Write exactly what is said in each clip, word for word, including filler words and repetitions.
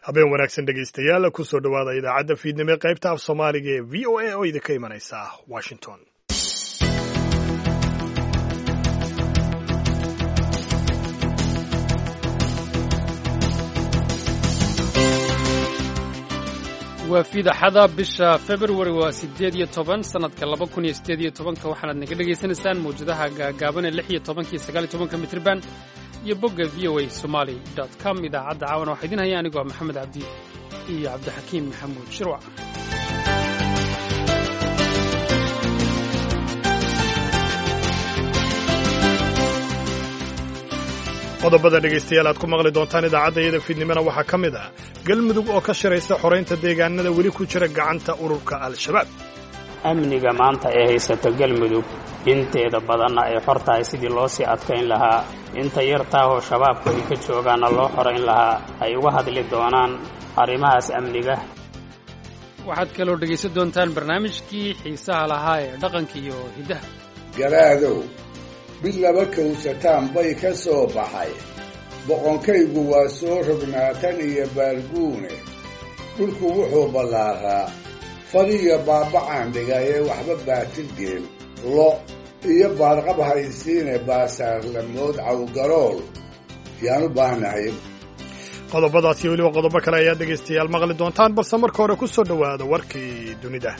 habeen wanaagsan dhegaystayaal kusoo dhowaada idaacadda fiidnimo ee qaybta af soomaaliga ee v o a oo idinka imanaysa washington. waa fiidaxada bisha februari waa siddeed iyo toban sannadka laba kun iyo siddeed iyo tobanka waxaanaad naga dhegaysanaysaan mawjadaha gaagaaban ee lix iyo tobanka iyo sagaal iyo tobanka mitriban iyo bogga v o a somali dot com idaacadda caawana waxaa idin haya anigoo maxamed cabdi iyo cabdixakiim maxamuud shirwac. qodobada dhegaystayaal aad ku maqli doontaan idaacadda iyada fiidnimona waxaa ka mid ah galmudug oo ka shiraysa xoraynta deegaanada weli ku jira gacanta ururka al-shabaab. amniga maanta ee haysato galmudug inteeda badanna ay xor tahay sidii loo sii adkayn lahaa inta yartaahoo shabaabku ay ka joogaanna loo xorayn lahaa ay uga hadli doonaan arrimahaas amniga. waxaad kaloo dhegaysan doontaan barnaamijkii xiisaha lahaa ee dhaqanka iyo hiddaha. garaadow mid laba kawsataan bay ka soo baxay boqonkaygu waa soo rognaatan iyo baarguune dhulku wuxuu ballaaraa fadiyo baabacaan dhigayee waxba baatilgeen lo iyo baarqab haysiine baasaarlamood cawgarool yaan u baahnahay. qodobadaas iyo weliba qodobo kale ayaad dhegaystayaal maqli doontaan balse marka hore ku soo dhowaada warkii dunida.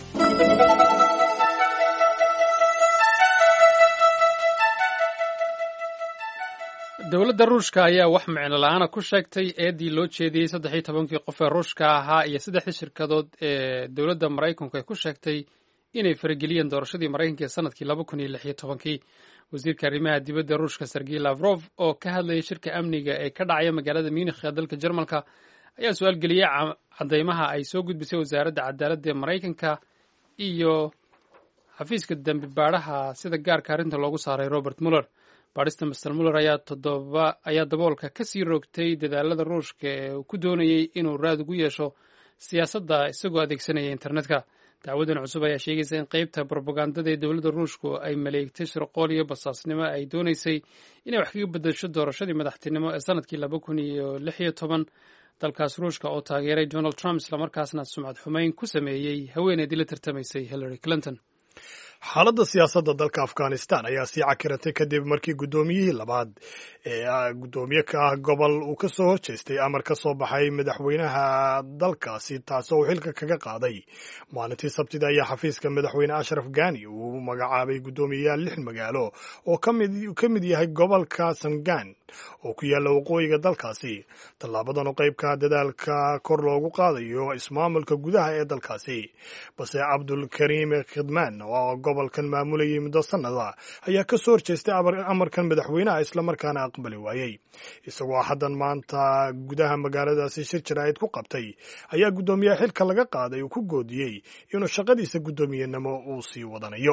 dowladda ruushka ayaa wax micno la'aana ku sheegtay eeddii loo jeediyey saddex iyo tobankii qof ee ruushka ahaa iyo saddexdii shirkadood ee dowladda maraykanku ay ku sheegtay inay farageliyeen doorashadii maraykanka ee sanadkii laba kun iyo lix iyo tobankii. wasiirka arrimaha dibadda ruushka sergey lavrov oo ka hadlayay shirka amniga ee ka dhacaya magaalada munikh ee dalka jarmalka ayaa su-aal geliyey caddaymaha ay soo gudbisay wasaaradda cadaaladda ee maraykanka iyo xafiiska dembi baadhaha sida gaarka arrinta loogu saaray robert muller. baadhista master muller ayaa toddoba ayaa daboolka ka sii rogtay dadaalada ruushka ee uu ku doonayey inuu raad ugu yeesho siyaasadda isagoo adeegsanaya internetka. dacwadan cusub ayaa sheegaysa in qaybta brobagandada ee dowladda ruushku ay maleegtay shirqool iyo basaasnimo ay doonaysay inay wax kaga beddesho doorashadii madaxtinimo ee sanadkii laba kun iyo lix iyo toban dalkaas ruushka oo taageeray donald trump islamarkaasna sumcad xumeyn ku sameeyey haweeneydii la tartamaysay hillary clinton. xaaladda siyaasadda dalka afghanistan ayaa sii cakiratay kadib markii guddoomiyihii labaad ee guddoomiye ka ah gobol uu ka soo horjeestay amar ka soo baxay madaxweynaha dalkaasi taasoo uu xilka kaga qaaday. maalintii sabtida ayaa xafiiska madaxweyne ashraf ghani uu magacaabay guddoomiyeyaal lix magaalo oo ka mid yahay gobolka sangan oo ku yaalla waqooyiga dalkaasi. tallaabadan oo qaybka dadaalka kor loogu qaadayo ismaamulka gudaha ee dalkaasi. balse cabdulkariim khidmaan oo gobolkan maamulayay muddo sannada ayaa ka soo horjeestay amarkan madaxweynaha islamarkaana aqbali waayey. isagoo haddan maanta gudaha magaaladaasi shir jaraa'id ku qabtay ayaa guddoomiyaha xilka laga qaaday uu ku goodiyey inuu shaqadiisa guddoomiyenimo uu sii wadanayo.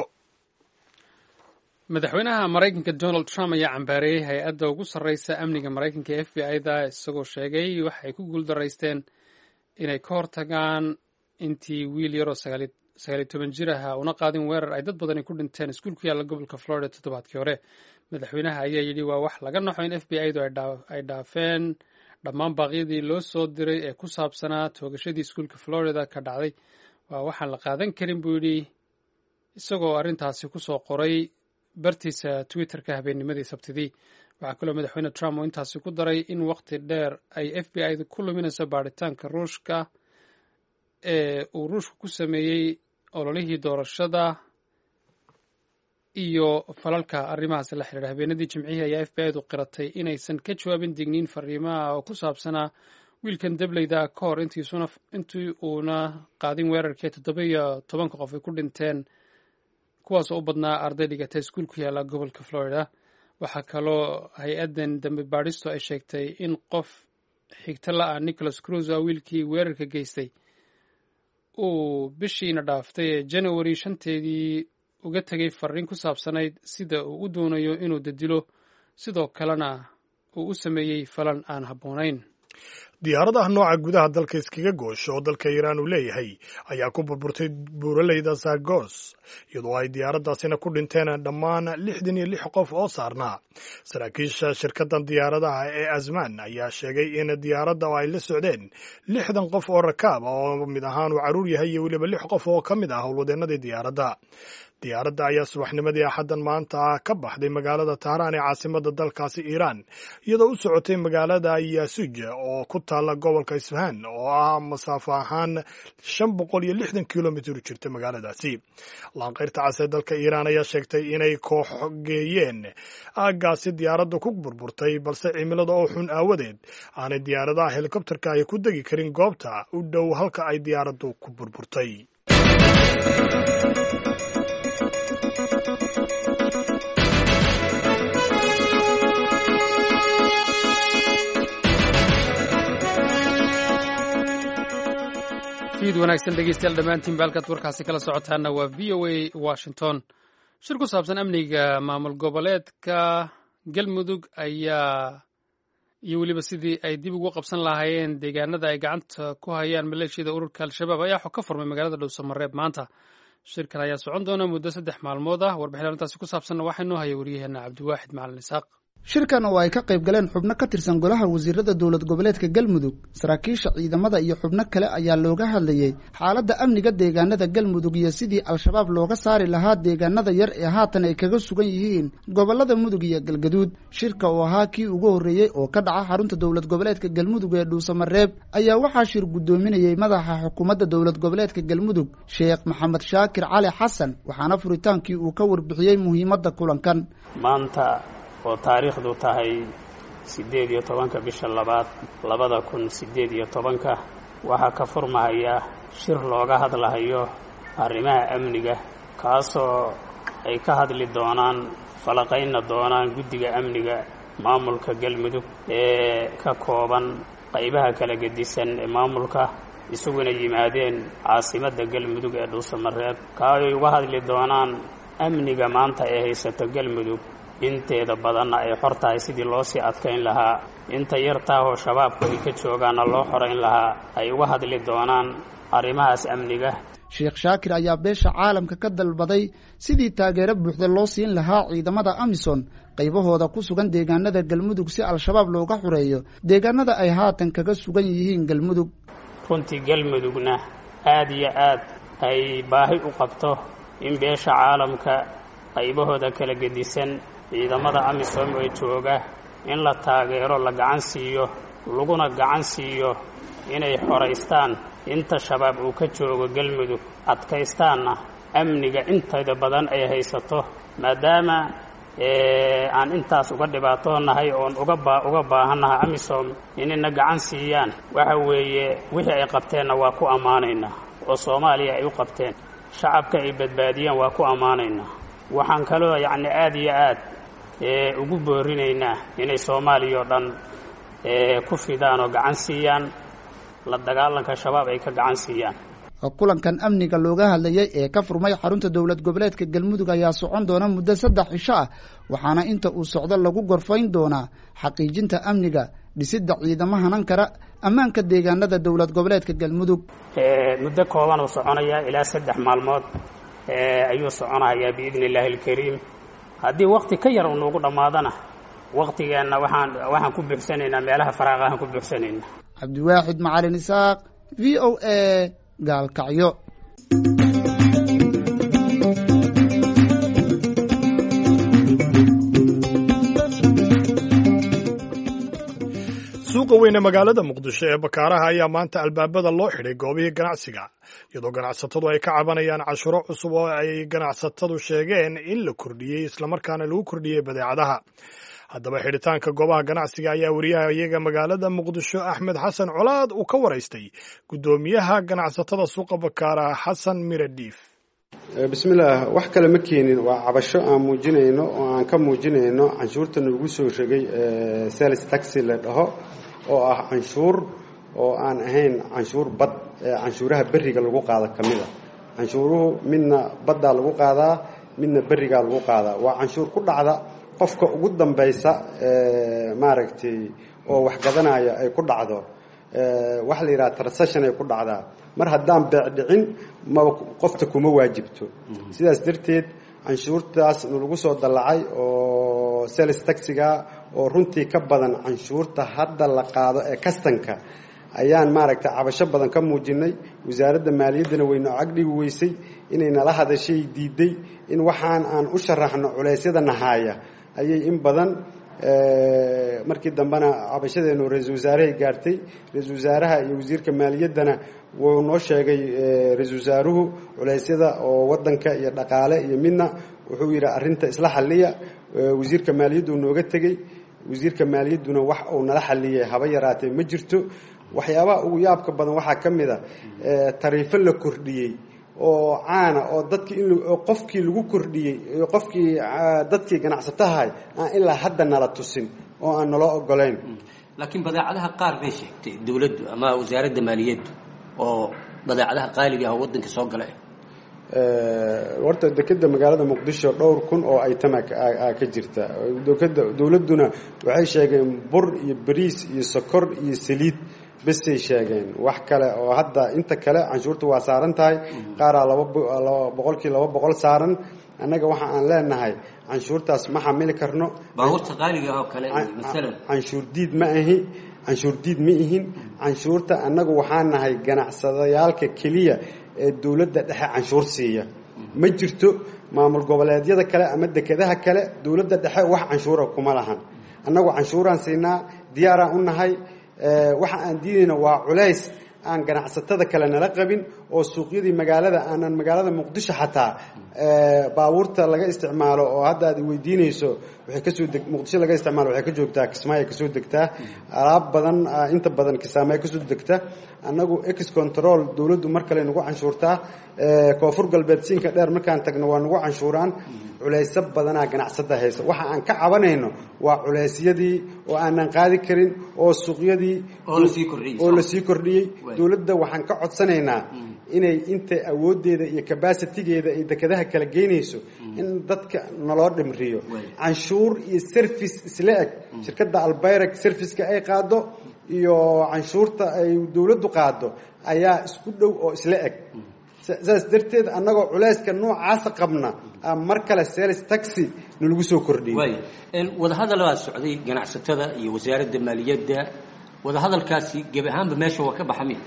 madaxweynaha maraykanka donald trump ayaa cambaareeyey hay-adda ugu sarreysa amniga maraykanka ee f b i da isagoo sheegay waxay ku guuldaraysteen inay ka hortagaan intii wiil yaroo sagaal iyo toban jir aha una qaadin weerar ay dad badani ku dhinteen iskuul ku yaalla gobolka florida toddobaadkii hore. madaxweynaha ayaa yidhi waa wax laga naxo in f b i du ay dhaafeen dhammaan baaqyadii loo soo diray ee ku saabsanaa toogashadii iskuulka florida ka dhacday. waa waxaan la qaadan karin buu yidhi isagoo arrintaasi ku soo qoray bartiisa twitterka habeennimadii sabtidii. waxaa kaloo madaxweyne trump oo intaasi ku daray in waqti dheer ay f b i du ku luminayso baaritaanka ruushka ee uu ruushku ku sameeyey ololihii doorashada iyo falalka arrimahaas la xidhiidha. habeenadii jimcihii ayaa f b i du qiratay inaysan ka jawaabin digniin fariimaha oo ku saabsanaa wiilkan dableyda ka hor intii uuna qaadin weerarkii toddoba iyo tobanka qof ay ku dhinteen kuwaasoo u badnaa arday dhigata iskuul ku yaalla gobolka florida. waxaa kaloo hay-addan dambi baadhistu ay sheegtay in qof xigto la-ah nicholas cruz oo wiilkii weerarka geystay uu bishiina dhaaftay ee january shanteedii uga tegay fariin ku saabsanayd sida uu u doonayo inuu dadilo sidoo kalena uu u sameeyey falan aan habboonayn. diyaaradaha nooca gudaha dalka iskaga goosha oo dalka Iiraan uu leeyahay ayaa ku burburtay buuraleyda Zagros iyadoo ay diyaaraddaasina ku dhinteen dhammaan lixdan iyo lix qof oo saarnaa. Saraakiisha shirkaddan diyaaradaha ee Azman ayaa sheegay in diyaaradda ay la socdeen lixdan qof oo rakaab ah oo mid ahaan uu caruur yahay iyo weliba lix qof oo ka mid ah howlwadeennadii diyaaradda. diyaaradda ayaa subaxnimadii axaddan maanta ka baxday magaalada Tahraan ee caasimadda dalkaasi Iiraan iyadoo u socotay magaalada Yasuj oo ku taala gobolka Isfahan oo ah masaafo ahaan shan boqol iyo lixdan kilomitir u jirta magaaladaasi. Laanqayrta cas ee dalka Iiraan ayaa sheegtay inay koox geeyeen aaggaasi diyaaraddu ku burburtay balse cimilada oo xun aawadeed aanay diyaaradaha helikobtarka ay ku degi karin goobta u dhow halka ay diyaaraddu ku burburtay. fiid wanaagsan dhegeystayaal dhammaantiin baalkaad warkaasi kala socotaana waa v o a Washington. Shir ku saabsan amniga maamul goboleedka Galmudug ayaa iyo weliba sidii ay dib ugu qabsan lahaayeen deegaanada ay gacanta ku hayaan maleeshiyada ururka Al-Shabaab ayaa xog ka furmay magaalada Dhuusamareeb maanta. Shirkan ayaa socon doona muddo saddex maalmood ah. Warbixin arrintaasi ku saabsanna waxaa noo haya wariyaheena Cabdiwaaxid Macalin Isaaq. shirkan oo ay ka qayb galeen xubno ka tirsan golaha wasiirada dowlad goboleedka Galmudug, saraakiisha ciidamada iyo xubno kale ayaa looga hadlayay xaaladda amniga deegaanada Galmudug iyo sidii Al-Shabaab looga saari lahaa deegaanada yar ee haatan ay kaga sugan yihiin gobolada Mudug iyo Galgaduud. Shirka oo ahaa kii ugu horeeyay oo ka dhaca xarunta dowlad goboleedka Galmudug ee Dhuusamareeb ayaa waxaa shir gudoominayay madaxa xukuumadda dowlad goboleedka Galmudug Sheekh Maxamed Shaakir Cali Xasan, waxaana furitaankii uu ka warbixiyay muhiimadda kulankan. maanta oo taariikhdu tahay siddeed iyo tobanka bisha labaad labada kun siddeed iyo tobanka waxaa ka furmahaya shir looga hadlahayo arrimaha amniga kaasoo ay ka hadli doonaan falaqayna doonaan guddiga amniga maamulka Galmudug ee ka kooban qaybaha kala gedisan ee maamulka isuguna yimaadeen caasimadda Galmudug ee Dhuusamareeb kaay uga hadli doonaan amniga maanta ee haysato Galmudug inteeda badanna ay xor tahay sidii loo sii adkayn lahaa inta yartaa oo shabaabku ay ka joogaana loo xorayn lahaa ay uga hadli doonaan arrimahaas amniga. Sheekh Shaakir ayaa beesha caalamka ka dalbaday sidii taageero buuxda loo siin lahaa ciidamada Amisom qaybahooda ku sugan deegaanada Galmudug si Al-Shabaab looga xureeyo deegaanada ay haatan kaga sugan yihiin Galmudug. runtii Galmudugna aad iyo aad ay baahi u qabto in beesha caalamka qaybahooda kala gedisan ciidamada Amisom ee jooga in la taageero la gacan siiyo laguna gacan siiyo inay xoreystaan inta shabaab uu ka joogo Galmudug adkaystaana amniga inteeda badan ay haysato maadaama ee aan intaas uga dhibaatoonahay oon uga baa uga baahanahay Amisom inayna gacan siiyaan waxa weeye wixii ay qabteenna waa ku amaanaynaa oo Soomaaliya ay u qabteen shacabka ay badbaadiyaan waa ku amaanaynaa. waxaan kaloo yacni aad iyo aad ee ugu boorinaynaa inay Soomaaliya oo dhan ee ku fidaan oo gacan siiyaan la dagaalanka shabaab ay ka gacan siiyaan. kulankan amniga looga hadlayay ee ka furmay xarunta dowlad goboleedka Galmudug ayaa socon doona muddo saddex cisho ah, waxaana inta uu socdo lagu gorfayn doonaa xaqiijinta amniga, dhisidda ciidamo hanan kara ammaanka deegaanada dowlad goboleedka Galmudug. ee muddo kooban oo soconaya ilaa saddex maalmood ee ayuu soconayaa biidnillaahi alkariim. haddii waqti ka yar uu noogu dhamaadana waqtigeena waxaan waxaan ku buuxsanaynaa meelaha faraaqahan ku buuxsanaynaa. Cabdiwaaxid Macalin Isaaq, V O A, Gaalkacyo. suuqa weyne magaalada Muqdisho ee Bakaaraha ayaa maanta albaabada loo xidhay goobihii ganacsiga iyadoo ganacsatadu ay ka cabanayaan cashuuro cusub oo ay ganacsatadu sheegeen in la kordhiyey islamarkaana lagu kordhiyey badeecadaha. haddaba xidhitaanka goobaha ganacsiga ayaa wariyaha iyaga magaalada Muqdisho Axmed Xasan Colaad uu ka waraystay gudoomiyaha ganacsatada suuqa Bakaaraha Xasan Miradhiif. bismillaah wax kale ma keenin waa cabasho aan muujinayno oo aan ka muujinayno canshuurta nagu soo shaqay ee sales tax la dhaho oo ah canshuur oo aan ahayn canshuur bad ee canshuuraha bariga lagu qaado kamida. canshuuruhu midna badda lagu qaadaa midna bariga lagu qaadaa waa canshuur ku dhacda qofka ugu dambaysa maaragtay oo wax gadanaya ay ku dhacdo waxa la yidhaha transaction ay ku dhacdaa mar haddaan beec dhicin ma qofta kuma waajibto sidaas darteed canshuurtaas lagu soo dallacay oo sales taxiga oo runtii ka badan canshuurta hadda la qaado ee kastanka ayaan maaragtay cabasho badan ka muujinay wasaaradda maaliyaddana wayna ag dhigi weysay inay nala hadashay diiday in waxaan aan u sharaxno culeysyada nahaaya ayay in badan markii dambena cabashadeenu ra-iisul wasaarahay gaartay ra-iisul wasaaraha iyo wasiirka maaliyaddana wuu noo sheegay ra-iisul wasaaruhu culeysyada oo waddanka iyo dhaqaale iyo midna wuxuu yidhi arrinta isla xalliya wasiirka maaliyaddu nooga tegey wasiirka maaliyadduna wax uu nala xalliyay haba yaraatee ma jirto waxyaabaha ugu yaabka badan waxaa ka mid a tariifo la kordhiyey oo caana oo dadkii in qofkii lagu kordhiyey qofkii dadkii ganacsatahay aan ilaa hadda nala tusin oo aan naloo ogolayn laakiin badeecadaha qaar bay sheegtay dawladdu ama wasaaradda maaliyaddu oo badeecadaha qaaliga ah waddanka soo galay horta dekeda magaalada muqdisho dhowr kun oo aytama ka jirta dawladduna waxay sheegeen bur iyo bariis iyo sokor iyo saliid besay sheegeen wax kale oo hadda inta kale canshuurta waa saaran tahay qaaraa laba boqolkii laba boqol saaran annaga waxa aan leenahay canshuurtaas ma xamili karno baabuurta qaaliga ah oo kale midalan canshuur diid ma ahi canshuur diid ma ihin canshuurta annagu waxaan nahay ganacsadayaalka keliya ee dawladda dhexe canshuur siiya ma jirto maamul goboleedyada kale ama dekedaha kale dawladda dhexe wax canshuura kuma lahan annagu canshuuraan siinaa diyaaraan u nahay waxa aan diidayna waa culays aan ganacsatada kale nala qabin oo suuqyadii magaalada aanan magaalada muqdisho xataa baabuurta laga isticmaalo oo hadda aad weydiinayso waxay ka soo muqdisho laga isticmaalo waxay ka joogtaa kismaayo ka soo degtaa alaab badan inta badan kismaayo ka soo degtaa annagu ex control dawladdu mar kale nagu canshuurtaa koonfur galbeed siinka dheer markaan tagno waa nagu canshuuraan culayso badanaa ganacsada haysa waxa aan ka cabanayno waa culeysyadii oo aanan qaadi karin oo suuqyadii oo la sii kordhiyey dawladda waxaan ka codsanaynaa inay inta awooddeeda iyo capacity-geeda ay dekedaha kala geynayso in dadka naloo dhimriyo canshuur iyo service isla eg shirkadda albayrak serviceka ay qaado iyo canshuurta ay dawladdu qaado ayaa isku dhow oo isla eg saas darteed annagoo culayska noocaasa qabna mar kale sales taxi nalagu soo kordhiyey waay wadahadal baa socday ganacsatada iyo wasaaradda maaliyadda wadahadalkaasi gebi ahaanba meesha waa ka baxami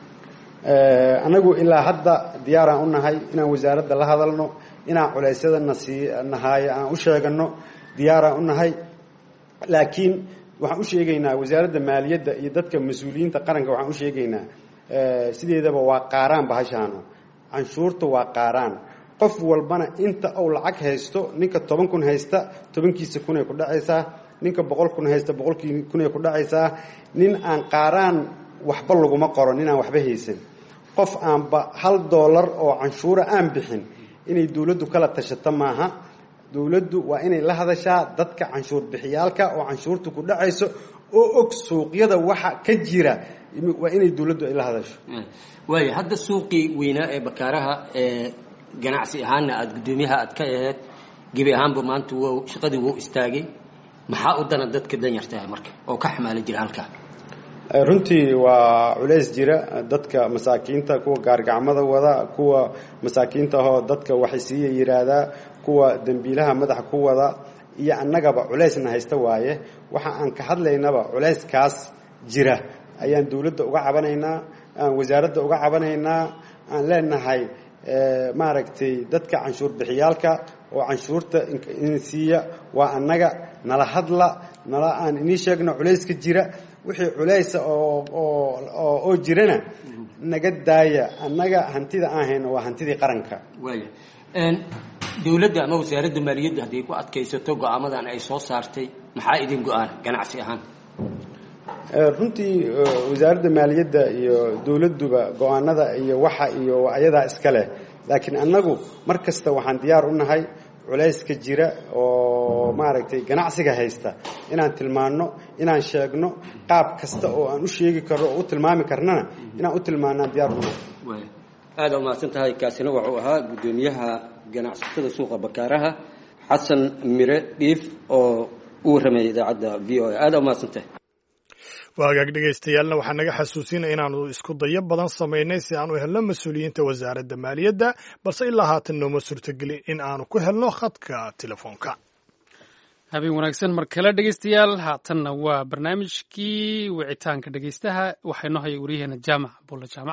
anagu ilaa hadda diyaaraan u nahay inaan wasaaradda la hadalno inaan culaysyadana sii nahaaya aan u sheegano diyaaraan u nahay laakiin waxaan u sheegaynaa wasaaradda maaliyadda iyo dadka mas-uuliyiinta qaranka waxaan u sheegaynaa sideedaba waa qaaraan bahashaano canshuurta waa qaaraan qof walbana inta uu lacag haysto ninka toban kun haysta tobankiisa kun ay ku dhacaysaa ninka boqol kun haysta boqolkii kun ay ku dhacaysaa nin aan qaaraan waxba laguma qoro nin aan waxba haysan qof aanba hal doolar oo canshuura aan bixin inay dawladdu kala tashato maaha dawladdu waa inay la hadashaa dadka canshuur bixiyaalka oo canshuurta ku dhacayso oo og suuqyada waxa ka jira waa inay dawladdu ay la hadasho waayo hadda suuqii weynaa ee bakaaraha ee ganacsi ahaanna aada guddoomiyaha aad ka aheyd gebi ahaanba maanta w shaqadii wuu istaagay maxaa u dana dadka danyartaha marka oo ka xamaala jira halkaa runtii waa culays jira dadka masaakiinta kuwa gaargacmada wada kuwa masaakiinta ahoo dadka waxay siiya yidhaahdaa kuwa dembiilaha madaxa ku wada iyo annagaba culaysna haysta waaye waxa aan ka hadlaynaba culayskaas jira ayaan dawladda uga cabanaynaa aan wasaaradda uga cabanaynaa aan leenahay maaragtay dadka canshuur bixiyaalka oo canshuurta insiiya waa annaga nala hadla nala aan inii sheegno culayska jira wixii culaysa oo oo oo jirana naga daaya annaga hantida aan hayno waa hantidii qaranka waaya dawladda ama wasaaradda maaliyadda hadday ku adkaysato go'aamadan ay soo saartay maxaa idin go-aan ganacsi ahaan runtii wasaaradda maaliyadda iyo dawladduba go-aanada iyo waxa iyo ayadaa iska leh laakiin annagu mar kasta waxaan diyaar u nahay culayska jira oo maaragtay ganacsiga haysta inaan tilmaanno inaan sheegno qaab kasta oo aan u sheegi karno oo u tilmaami karnana inaan u tilmaanaan diyaar u nahay aada umahadsan tahay kaasina wuxuu ahaa guddoomiyaha ganacsatada suuqa bakaaraha xasan mire dhiif oo uu ramay idaacadda v o a aad u mahadsantahay. waagaag dhegaystayaaalna waxaa naga xasuusinaya inaanu isku dayo badan samaynay si aan u helno mas-uuliyiinta wasaaradda maaliyadda balse ilaa haatan nooma suurtagelin in aanu ku helno khadka telefoonka. habeen wanaagsan mar kale dhegaystayaal, haatanna waa barnaamijkii wicitaanka dhegaystaha. waxaa inoo haya wariyaheena jaamac bulla jaamac.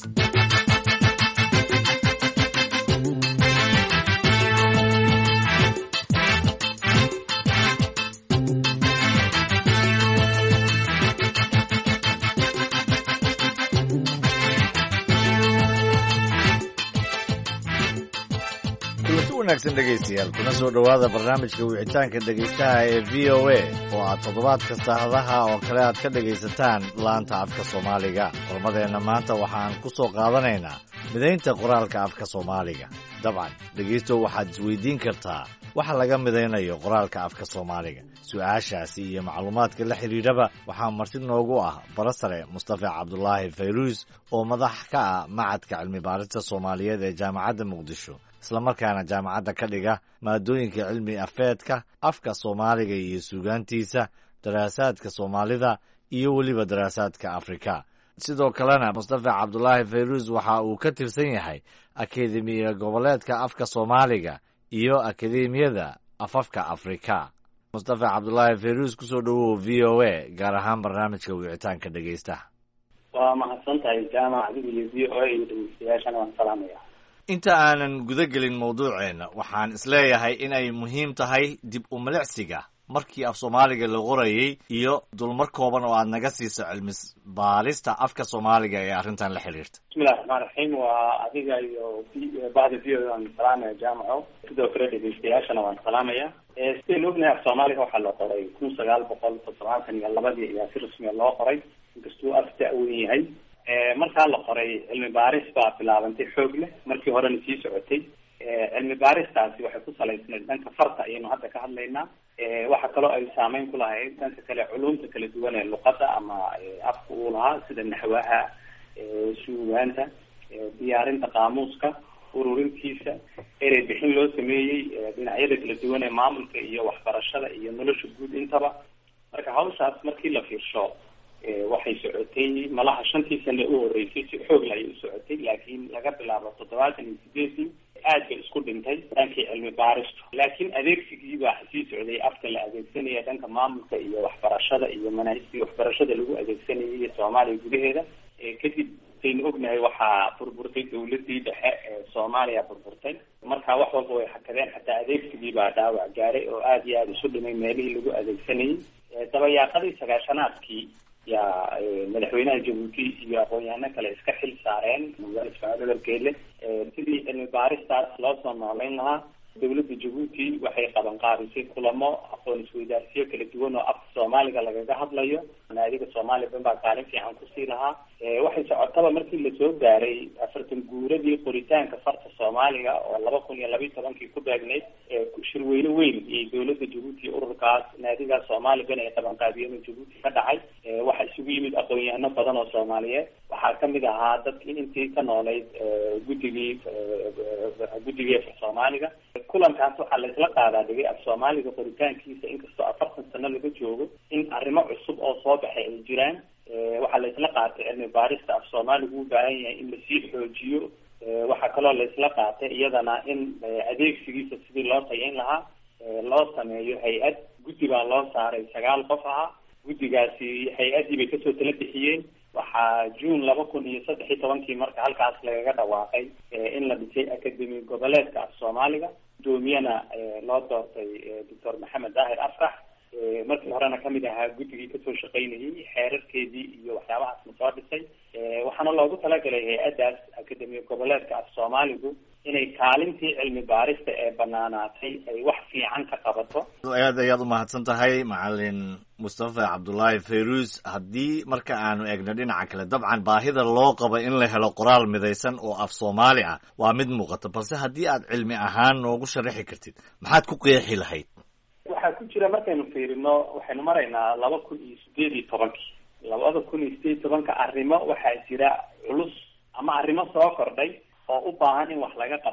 wanaagsan dhegaystayaal, kuna soo dhowaada barnaamijka wicitaanka dhegaystaha ee v o a oo aad toddobaad kasta hadaha oo kale aad ka dhegaysataan laanta afka soomaaliga. qormadeenna maanta waxaan ku soo qaadanaynaa midaynta qoraalka afka soomaaliga. dabcan dhegaystow waxaad isweydiin kartaa waxa laga midaynayo qoraalka afka soomaaliga. su-aashaasi iyo macluumaadka la xidhiidhaba waxaa marti noogu ah barasare mustafa cabdulaahi fayruus oo madax ka ah macadka cilmi baarista soomaaliyeed ee jaamacadda muqdisho, islamarkaana jaamacadda ka dhiga maadooyinka cilmi afeedka, afka soomaaliga iyo suugaantiisa, daraasaadka soomaalida iyo weliba daraasaadka afrika. sidoo kalena mustafa cabdulaahi fayruus waxa uu ka tirsan yahay akademiya goboleedka afka soomaaliga iyo akademiyada afafka afrika. mustafa cabdulaahi fayruus, kusoo dhowow v o a, gaar ahaan barnaamijka wicitaanka dhegaystaha. waa mahadsantahay jaamac, adiga iyo v o a iyo dhegeystayaashana waan salaamaya. inta aanan guda gelin mawduuceenna waxaan isleeyahay inay muhiim tahay dib u milicsiga markii af soomaaliga la qorayey iyo dulmar kooban oo aad naga siiso cilmi baarista afka soomaaliga ee arrintan la xiriirta. bismillahi raxmaan raxiim. waa adiga iyo bahda v o a waan salaamaya jaamaco, sidoo kale dhegeystayaashana waan salaamaya. sidaynu ognahay af soomaaliga waxaa la qoray kun sagaal boqol toddobaatan iyo labadii ayaa si rasmiya loo qoray, inkastuu af da-wen yahay. markaa la qoray cilmi baaris baa bilaabantay xoog leh, markii horena sii socotay. cilmi baaristaasi waxay ku salaysnayd dhanka farta ayaynu hadda ka hadlaynaa. waxa kaloo ay saameyn ku lahayd dhanka kale culumta kala duwan ee luqadda ama afka uu lahaa, sida naxwaha, suugaanta, diyaarinta qaamuuska, ururintiisa, erey bixin loo sameeyey, dhinacyada kala duwan ee maamulka iyo waxbarashada iyo nolosha guud intaba. marka hawshaas markii la fiirsho waxay socotay malaha shantii sane u horeysay si xoogla ayay u socotay, laakiin laga bilaabo toddobaatan iyo sideedii aad bay isku dhintay dhankii cilmi baaristu. laakiin adeegsigii baa sii socday, afka la adeegsanaya dhanka maamulka iyo waxbarashada iyo manaahijtii waxbarashada lagu adeegsanayay soomaaliya gudaheeda. kadib aynu ognahay waxaa burburtay dawladii dhexe ee soomaaliya burburtay, marka wax walba way hakadeen, xataa adeegsigii baa dhaawac gaaray oo aad iyo aada isu dhimay meelihii lagu adeegsanayay. dabayaaqadii sagaashanaadkii yaa madaxweynaha jabuuti iyo aqoon-yahano kale iska xil saareen magaalada ismaaciil cumar sidii cilmi baaristaas loo soo noolayn lahaa. dawladda jabuuti waxay qaban qaabisay kulamo aqoon isweydaarsiyo kala duwan oo afka soomaaliga lagaga hadlayo. naadiga soomaaliya ban baa kaalin fiican kusii lahaa. waxay socotaba markii lasoo gaaray afartan guuradii qoritaanka farta soomaaliga oo laba kun iyo labiiyo tobankii ku beegnayd, shirweyne weyn iyo dawladda jabuuti ururkaas naadigaas soomaali ban ay qaban qaabiyeen jabuuti ka dhacay. waxaa isugu yimid aqoon-yahano badan oo soomaaliyeed. waxaa kamid ahaa dadkii intii ka noolayd guddigii guddigii afka soomaaliga. kulankaas waxaa laisla qaadaa dhigay af soomaaliga qoritaankiisa, inkastoo afartan sano laga joogo, in arrimo cusub oo soo baxay ay jiraan. waxaa laisla qaatay cilmi baarista af soomaaligu u baahan yahay in lasii xoojiyo. waxaa kaloo laisla qaatay iyadana in adeegsigiisa sidii loo tayayn lahaa loo sameeyo hay-ad. guddi baa loo saaray sagaal qof ahaa. guddigaasi hay-addii bay kasoo tala bixiyeen. waxaa juun laba kun iyo saddex iyo tobankii marka halkaas lagaga dhawaaqay in la dhisay akademi goboleedka af soomaaliga. gudoomiyana loo doortay doctor maxamed daahir afrax. markii horena kamid ahaa guddigii kasoo shaqaynayay xeerarkeedii iyo waxyaabahaasna soo dhisay. waxaana loogu talagalay hay-addaas akademiya goboleedka af soomaaligu inay kaalintii cilmi baarista ee banaanaatay ay wax fiican ka qabato. aad ayaad umahadsan tahay macalin mustafa cabdulaahi fayruus. haddii marka aanu eegno dhinaca kale, dabcan baahida loo qabo in la helo qoraal midaysan oo af soomaali ah waa mid muuqata, balse haddii aad cilmi ahaan noogu sharaxi kartid maxaad ku qeexi lahayd? waxaa ku jira markaynu fiirino waxaynu maraynaa laba kun iyo sideed iyo tobankii labada kun iyo sideed iyo tobanka arrimo waxaa jira culus ama arrimo soo kordhay oo u baahan in wax laga qabto.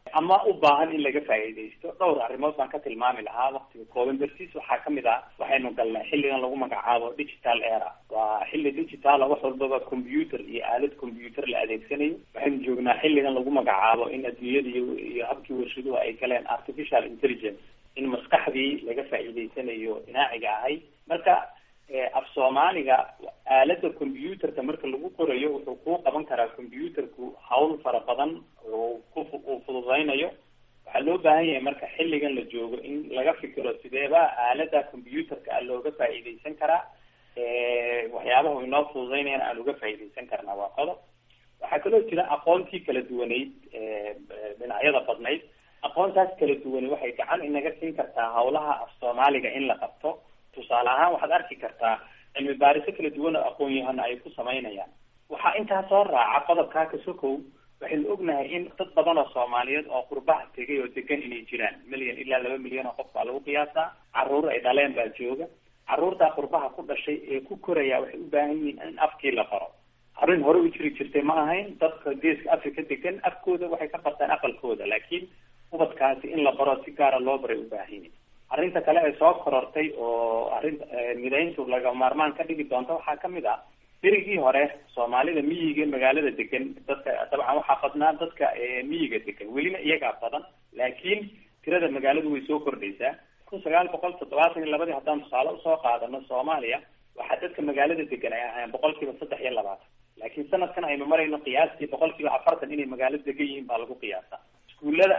ama u baahan in laga faa'iidaysto. Dhowr arrimood baan ka tilmaami lahaa waqtiga kooban dartiis. Waxaa kamid ah waxaynu galnay xilligan lagu magacaabo digital era. Waa xilli digital wax walbaba computer iyo aalad computer la adeegsanayo. Waxaynu joognaa xilligan lagu magacaabo in adduunyada iyo habkii warshaduhu ay galeen artificial intelligence, in maskaxdii laga faa'iidaysanayo inaaciga ahay. Marka af Soomaaliga aalada computerka marka lagu qorayo wuxuu ku qaban karaa computerku hawl fara badan oo ku fududeynayo. Waxaa loo baahan yahay marka xilligan la joogo in laga fikiro sideeba aalada computerka looga faa'iidaysan karaa, waxyaabaha inoo fududeynayaan aan uga faa'iidaysan karnaa waa qodob. waxaa kaloo jira aqoontii kala duwaneyd dhinacyada badnayd. aqoontaas kala duwani waxay gacan inaga siin kartaa hawlaha af Soomaaliga in la qabto. tusaale ahaan waxaad arki kartaa cilmi baariso kala duwan oo aqoon-yahano ay ku samaynayaan. waxaa intaa soo raaca qodobkaa ka sokow waxaynu ognahay in dad badan oo Soomaaliyeed oo qurbaha tegay oo degan inay jiraan milyan ilaa laba milyan oo qof baa lagu qiyaasaa. carruur ay dhaleen baa jooga. carruurtaa qurbaha ku dhashay ee ku koraya waxay u baahan yihiin in afkii la qoro. arrin hore u jiri jirtay ma ahayn. dadka geeska Afrika degan afkooda waxay ka bartaan aqalkooda, laakiin ubadkaasi in la baro si gaara loo baray u baahan yihiin. arrinta kale ee soo korortay oo arrin midayntu laga maarmaan ka dhigi doonto waxaa kamid ah berigii hore Soomaalida miyiga magaalada degan dadka dabcan waxaa badnaa dadka miyiga degan, welina iyagaa badan, laakiin tirada magaaladu way soo kordhaysaa. kun sagaal boqol toddobaatan iyo labadii haddaan tusaale usoo qaadano Soomaaliya waxaa dadka magaalada degan ay ahaayeen boqolkiiba saddex iyo labaatan, laakiin sanadkan aynu marayno qiyaastii boqolkiiba afartan inay magaalada degan yihiin baa lagu qiyaasaa. iskuullada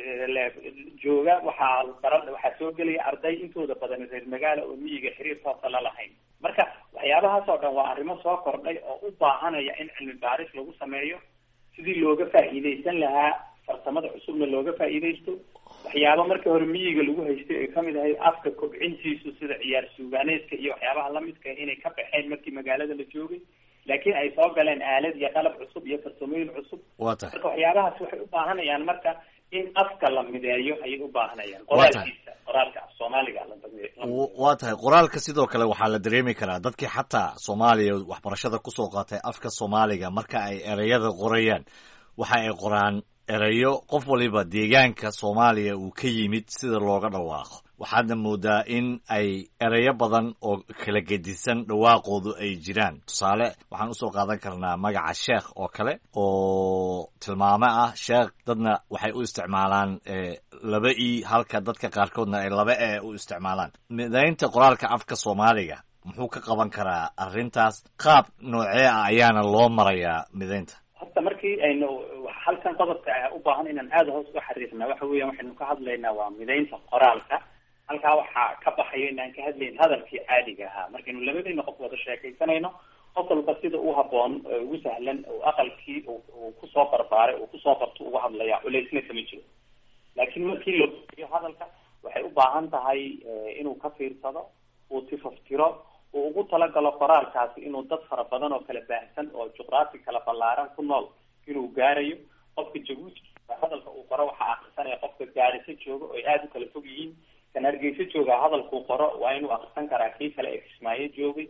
jooga waxaa baran waxaa soo gelaya arday intooda badan reer magaala oo miyiga xiriir toosa la lahayn. marka waxyaabahaas oo dhan waa arrimo soo kordhay oo u baahanaya in cilmi baaris lagu sameeyo sidii looga faa'iidaysan lahaa farsamada cusubna looga faa'iidaysto. waxyaaba markii hore miyiga lagu haystay ay kamid ahay afka kobcintiisu sida ciyaar suugaaneedka iyo waxyaabaha lamidka inay ka baxeen markii magaalada la joogay, laakiin ay soo galeen aalad iyo qalab cusub iyo farsamooyin cusub. marka waxyaabahaas waxay u baahanayaan marka in afka la mideeyo ayay u baahanayaan. qoraalkiisa qoraalka af Soomaaliga la dameeyo. waa tahay qoraalka sidoo kale waxaa la dareemi karaa dadkii xataa Soomaaliya waxbarashada kusoo qaatay afka Soomaaliga marka ay ereyada qorayaan waxa ay qoraan erayo qof waliba deegaanka Soomaaliya uu ka yimid sida looga dhawaaqo. waxaadna moodaa in ay erayo badan oo kala gedisan dhawaaqoodu ay jiraan. tusaale waxaan usoo qaadan karnaa magaca sheekh oo kale oo tilmaamo ah sheekh, dadna waxay u isticmaalaan laba i halka dadka qaarkoodna ay laba e u isticmaalaan. midaynta qoraalka afka Soomaaliga muxuu ka qaban karaa arrintaas? qaab noocee ah ayaana loo marayaa midaynta? horta markii aynu halkan qodobka u baahan inaan aada hoos uga xariirna waxa weeyaan waxaynu ka hadlaynaa waa midaynta qoraalka. halkaa waxaa ka baxayo inaan ka hadlayn hadalkii caadiga ahaa. markaynu labadayna qof wada sheekaysanayno qof walba sida u haboon ugu sahlan oo aqalkii uu kusoo barbaaray uu kusoo barto uga hadlaya culeysna kama jiro. laakiin markii la bixiyo hadalka waxay u baahan tahay inuu ka fiirsado, uu tifaftiro, uu ugu talagalo qoraalkaasi inuu dad fara badan oo kala baahsan oo juqraafi kala ballaaran ku nool inuu gaarayo. qofka jabuuti hadalka uu qoro waxaa akrisanaya qofka gaarisa jooga oo ay aada u kala fog yihiin. kan Hargeysa jooga hadalkuu qoro waa inuu akrisan karaa kii kale ee Kismaayo joogay.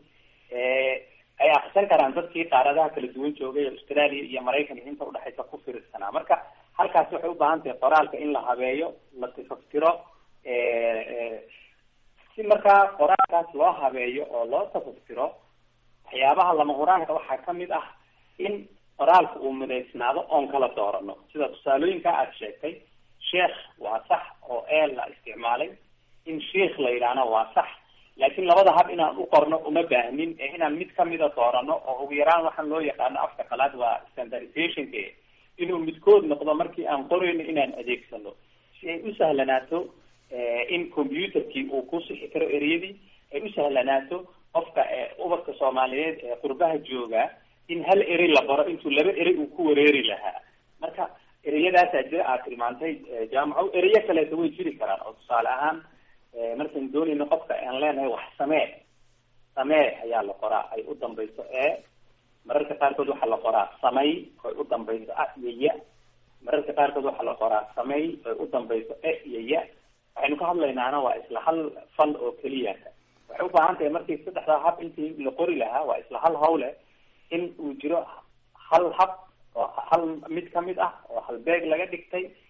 ay akrisan karaan dadkii qaaradaha kala duwan joogay Australia iyo Maraykan iyo inta udhexaysa ku fiirsanaa. marka halkaas waxay u baahan tahay qoraalka in la habeeyo, la tifaftiro, si markaa qoraalkaas loo habeeyo oo loo tafaftiro. waxyaabaha lama huraanka waxaa kamid ah in qoraalka uu midaysnaado oon kala doorano. sida tusaalooyinka aad sheegtay, sheekh waa sax oo eel la isticmaalay. in sheekh la yidhaahna waa sax, laakiin labada hab inaan u qorno uma baahnin ee inaan mid kamida doorano oo ugu yaraan waxaan loo yaqaano afka qalaad waa standardizationka, inuu midkood noqdo markii aan qorayno inaan adeegsano si ay u sahlanaato in computerkii uu ku sixi karo ereyadii, ay u sahlanaato qofka ubadka Soomaaliyeed ee qurbaha jooga in hal erey la baro intuu laba erey uu ku wareeri lahaa. marka ereyadaasaa jira aad tilmaantay jaamaco. ereyo kaleeto way jiri karaan oo tusaale ahaan markaan doonayno qofka aan leenahay wax samee samee ayaa la qoraa ay u dambayso ee. mararka qaarkood waxaa la qoraa samay ay u dambayso a iyo ya. mararka qaarkood waxaa la qoraa samay ay u dambayso e iyo ya. waxaynu ka hadlaynaana waa isla hal fal oo keliya. waxay u baahan tahay markii saddexdaa hab intii la qori lahaa waa isla hal hawle in uu jiro hal hab oo hal mid kamid ah oo hal beeg laga dhigtay oo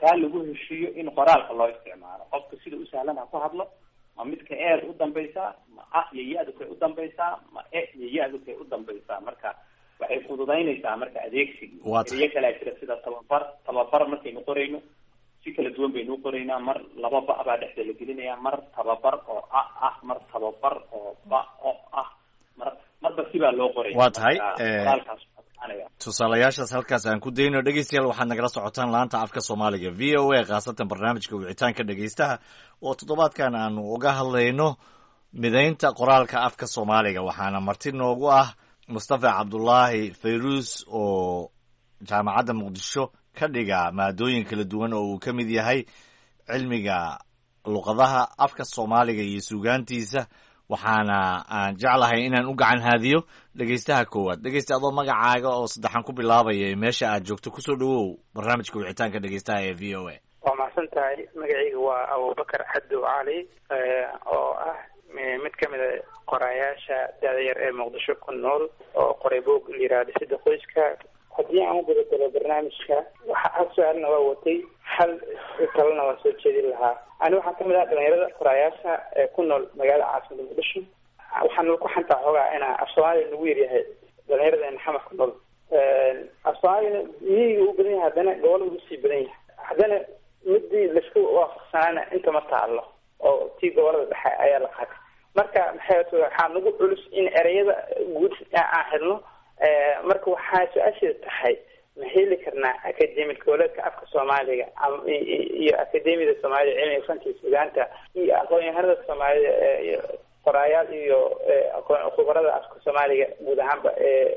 kaa lagu heshiiyo in qoraalka loo isticmaalo. Qofka sida u sahlan ha ku hadlo, ma midka eed u dambaysaa, ma ah iyo ya-du kay u dambaysaa, ma e iyo ya-du kay u dambaysaa. Marka waxay fududaynaysaa marka adeegsiga. Eriyo kale jira sida tababar tababar markaynu qorayno si kala duwan baynu qoraynaa. Mar laba ba baa dhexda la gelinayaa, mar tababar oo a ah, mar tababar oo ba oo ah, mar marba sibaa loo qoraya. waa tahay tusaalayaashaas halkaas aan ku dayno. dhegeystayaal waxaad nagala socotaan laanta afka soomaaliga v o a, khaasatan barnaamijka wicitaanka dhegeystaha oo toddobaadkan aanu uga hadlayno midaynta qoraalka afka soomaaliga. waxaana marti noogu ah mustafa cabdullaahi fayruus oo jaamacadda muqdisho ka dhiga maadooyin kala duwan oo uu ka mid yahay cilmiga luqadaha afka soomaaliga iyo suugaantiisa. waxaana aan jeclahay inaan u gacan haadiyo dhegeystaha koowaad. dhegeysta adoo magacaaga oo saddexan ku bilaabaya meesha aad joogto kusoo dhawow barnaamijka wicitaanka dhegeystaha ee v o a. waa mahadsan tahay. magacayga waa abubakar xadow cali oo ah mid ka mid a qoraayaasha daadayar ee muqdisho ku nool oo qoray boog la yihahdo Sida Qoyska. haddii aan u gudagalo barnaamijka waxa hal su-aalna waa watay, hal kalena waa soo jeedin lahaa. ani waxaan kamid ah dhalinyarada qoraayaasha ee ku nool magaalada caasimada muqdisho. waxaan ku xantaa xoogaa inaa af soomaaliya lagu yaryahay dhalinyaradeen xamar ku nool. af soomaaliyana miyiga u badan yahay, haddana gobolada ugu sii badan yahay. haddana midii laisku waafaqsanaana inta ma taalo oo tii gobolada dhexe ayaa la qaatay. marka maxay waxaa nagu culus in ereyada guud aan helno. marka waxaa su-aasheeda tahay ma heli karnaa akademiyad goboleedka afka soomaaliga iyo akademiyada soomaalida cilmiga fanka iyo suugaanta iyo aqoon-yahanada soomaalida qoraayaal iyo khubarada afka soomaaliga guud ahaanba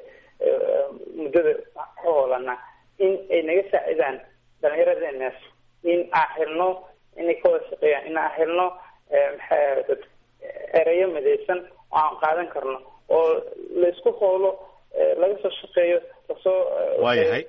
muddada ka hoolana in ay naga saacidaan dhalinyaradeenaas in aan helno inay ka wada shaqeeyaan in aan helno maxaa ereyo midaysan oo aan qaadan karno oo la isku hoolo laga soo shaqeeyo lasoo waayahay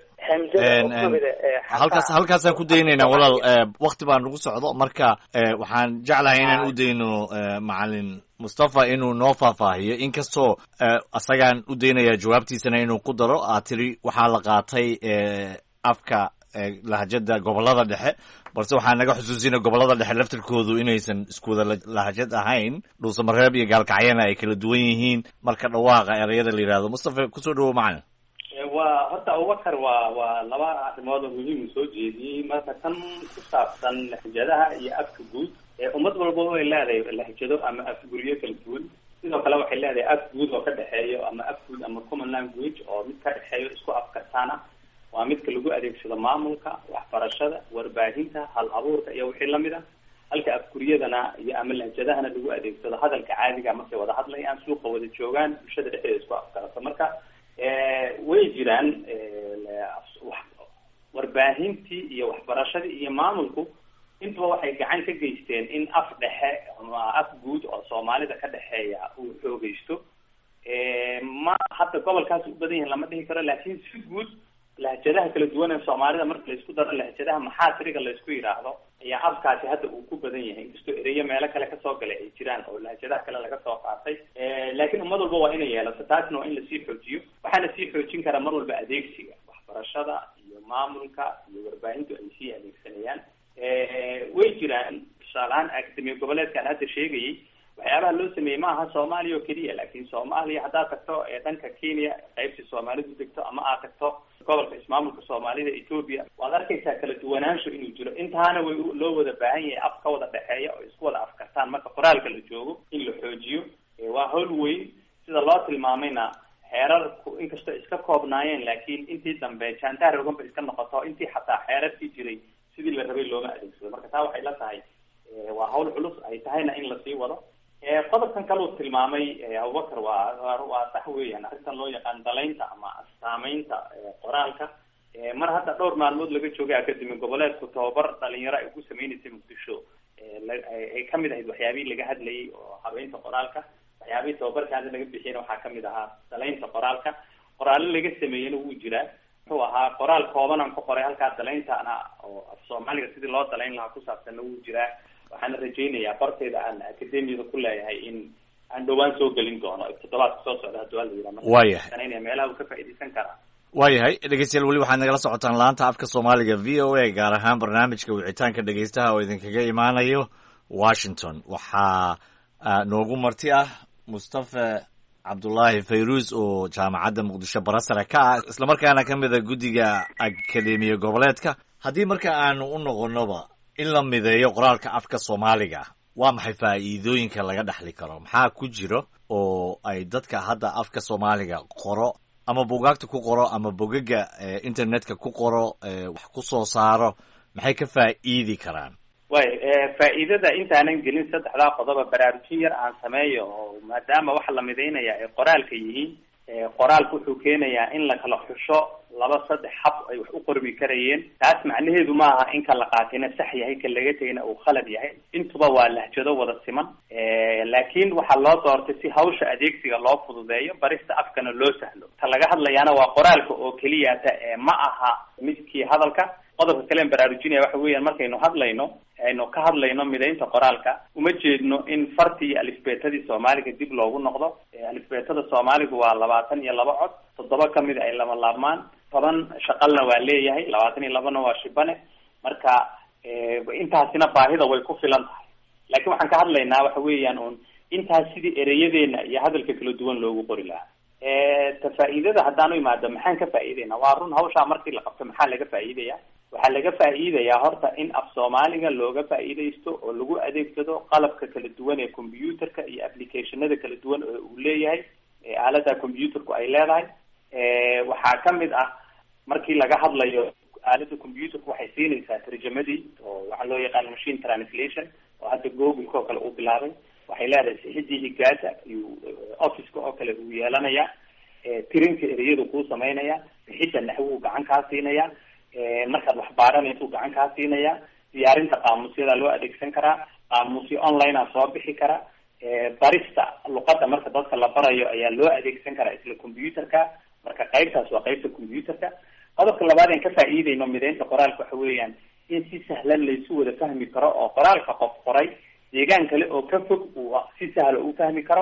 halkaas halkaasaan ku daynaynaa walaal. wakti baa nagu socdo, marka waxaan jeclahay inaan u dayno macalin mustafa inuu noo faahfaahiyo, inkastoo asagaan u daynayaa jawaabtiisana inuu ku daro. aad tiri waxaa la qaatay afka lahajada gobolada dhexe, balse waxaa naga xusuusina gobolada dhexe laftirkoodu inaysan isku wada lahajad ahayn. dhuusamareeb iyo gaalkacyana ay kala duwan yihiin marka dhawaaqa ereyada la yihahdo. mustafa kusoo dhawow macalin. waa horta abubakar waa waa laba arrimood oo muhiim soo jeediyey. marka tan ku saabsan lahjadaha iyo afka guud, ummad walba way leedahay lahjado ama afguryo kala duwan. sidoo kale waxay leedahay af guud oo ka dhexeeyo ama af guud ama common language oo mid ka dhexeeyo isku afkartaana. waa midka lagu adeegsado maamulka, waxbarashada, warbaahinta, hal abuurka iyo wixii lamid ah. halka afguriyadana iyo ama lahjadahana lagu adeegsado hadalka caadiga markay wada hadlayaan, suuqa wada joogaan, bulshada dhexdeeda isku afkarato. marka way jiraan warbaahintii iyo waxbarashadii iyo maamulku intuba waxay gacan ka geysteen in af dhexe ama af guud oo soomaalida ka dhexeeya uu xoogeysto. ma hadda gobolkaas u badan yahin lama dhihi karo, laakiin si guud lahjadaha kala duwan ee soomaalida marka laisku daro lahjadaha maxaasiriga laisku yidhaahdo ayaa afkaasi hadda uu ku badan yahay, inkastoo ereyo meelo kale kasoo galay ay jiraan oo lahjadaha kale laga soo qaatay. laakiin ummad walba waa inay yeelato, taasna waa in lasii xoojiyo. waxaana sii xoojin karaa mar walba adeegsiga waxbarashada iyo maamulka iyo warbaahintu ay sii adeegsanayaan. way jiraan tusaalahaan akademiya goboleedkaan hadda sheegayay waxyaabaha loo sameeyey ma aha soomaaliya oo keliya, laakiin soomaaliya haddaad tagto dhanka kenya qaybtii soomaalidu degto ama aad tagto gobolka ismaamulka soomaalida ethoopia, waad arkaysaa kala duwanaansho inuu jiro. intaana way loo wada baahan yahay af ka wada dhexeeya oo isku wada afkartaan marka qoraalka la joogo in la xoojiyo. waa hawl weyn sida loo tilmaamayna xeerarku inkastoo iska koobnaayeen, laakiin intii dambe jaantaar rogan ba iska noqoto, intii xataa xeerarkii jiray sidii la rabay looma adeegsado. marka taa waxay la tahay waa hawl culus ay tahayna in lasii wado. qodobkan kale uu tilmaamay abubakar waa waa sax weeyaan, arrintan loo yaqaan dalaynta ama saamaynta qoraalka. mar hadda dhowr maalmood laga joogay akademi goboleedku tababar dhalinyaro ay ku sameynaysay muqdisho ay kamid ahayd waxyaabihii laga hadlayay oo habeynta qoraalka. waxyaabihii tababarka hadda laga bixiyana waxaa kamid ahaa dalaynta qoraalka. qoraalo laga sameeyena wuu jiraa. wuxuu ahaa qoraal kooban aan ku qoray halkaa dalayntaana oo af soomaaliga sidii loo dalayn lahaa ku saabsanna wuu jiraa. waxaana rajaynayaa bartayda aan akademiyada ku leeyahay in aan dhawaan soo gelin doono toddobaadka soo socda hadduu la yidhaha. waayahay meelaha uu ka faa'iidaysan karaa waayahay dhegeystayaal weli waxaad nagala socotaan laanta afka soomaaliga v o a gaar ahaan barnaamijka wicitaanka dhegeystaha oo idinkaga imaanayo washington. waxaa noogu marti ah mustafa cabdullaahi fayruus oo jaamacadda muqdisho barasare ka ah islamarkaana ka mid a guddiga akademiya goboleedka. haddii marka aanu u noqonoba in la mideeyo qoraalka afka soomaaliga, waa maxay faa'iidooyinka laga dhexli karo? maxaa ku jiro oo ay dadka hadda afka soomaaliga qoro ama buugaagta ku qoro ama bogaga internetka ku qoro wax ku soo saaro maxay ka faa'iidi karaan? way faa'iidada intaanan gelin saddexdaa qodoba baraarujin yar aan sameeyo oo maadaama waxa la midaynaya ay qoraalka yihiin, qoraalku wuxuu keenayaa in la kala xusho laba saddex hab ay wax u qormi karayeen. taas macnaheedu maaha in ka la qaatina sax yahay ka laga tegina uu khalad yahay, intuba waa lahjado wada siman. laakiin waxaa loo doortay si hawsha adeegsiga loo fududeeyo, barista afkana loo sahlo. ta laga hadlayaana waa qoraalka oo keliyata ma aha midkii hadalka. qodobka kale aan baraarujinaya waxa weeyaan markaynu hadlayno aynu ka hadlayno midaynta qoraalka uma jeedno in fartii iyo alifbeetadii soomaaliga dib loogu noqdo. alifbeetada soomaaligu waa labaatan iyo laba cod, toddoba kamid ay lama laabmaan, toban shaqalna waa leeyahay, labaatan iyo labana waa shibane. marka intaasina baahida way ku filan tahay. laakiin waxaan ka hadlaynaa waxa weeyaan un intaas sidii ereyadeena iyo hadalka kala duwan loogu qori lahaa. ta faa'iidada haddaanu imaado maxaan ka faa'iidaynaa? waa run hawshaa markii la qabto maxaa laga faa'iidaya? waxaa laga faa'iidayaa horta in af soomaaliga looga faa'iidaysto oo lagu adeegsado qalabka kala duwan ee computerka iyo applicationada kala duwan oo uu leeyahay, aalada computerku ay leedahay. waxaa kamid ah markii laga hadlayo aalada computerku waxay siinaysaa tarjamadii oo waxaa loo yaqaan machine translation oo hadda google oo kale uu bilaabay. waxay leedahay sixidii higaasa iyo officeka oo kale uu yeelanaya, tirinka ereyadu kuu samaynaya, bixidda naxwuu gacan kaa siinaya, markaad wax baaranaysa uu gacan kaa siinaya, diyaarinta qaamuusyada loo adeegsan karaa, qaamuusyo online a soo bixi kara, barista luqadda marka dadka la barayo ayaa loo adeegsan karaa isla computerka. marka qaybtaas waa qaybta computerka. qodobka labaad aan ka faa'iidayno midaynta qoraalka waxa weeyaan in si sahlan laysu wada fahmi karo oo qoraalka qof qoray deegaan kale oo ka fog uu si sahla u fahmi karo.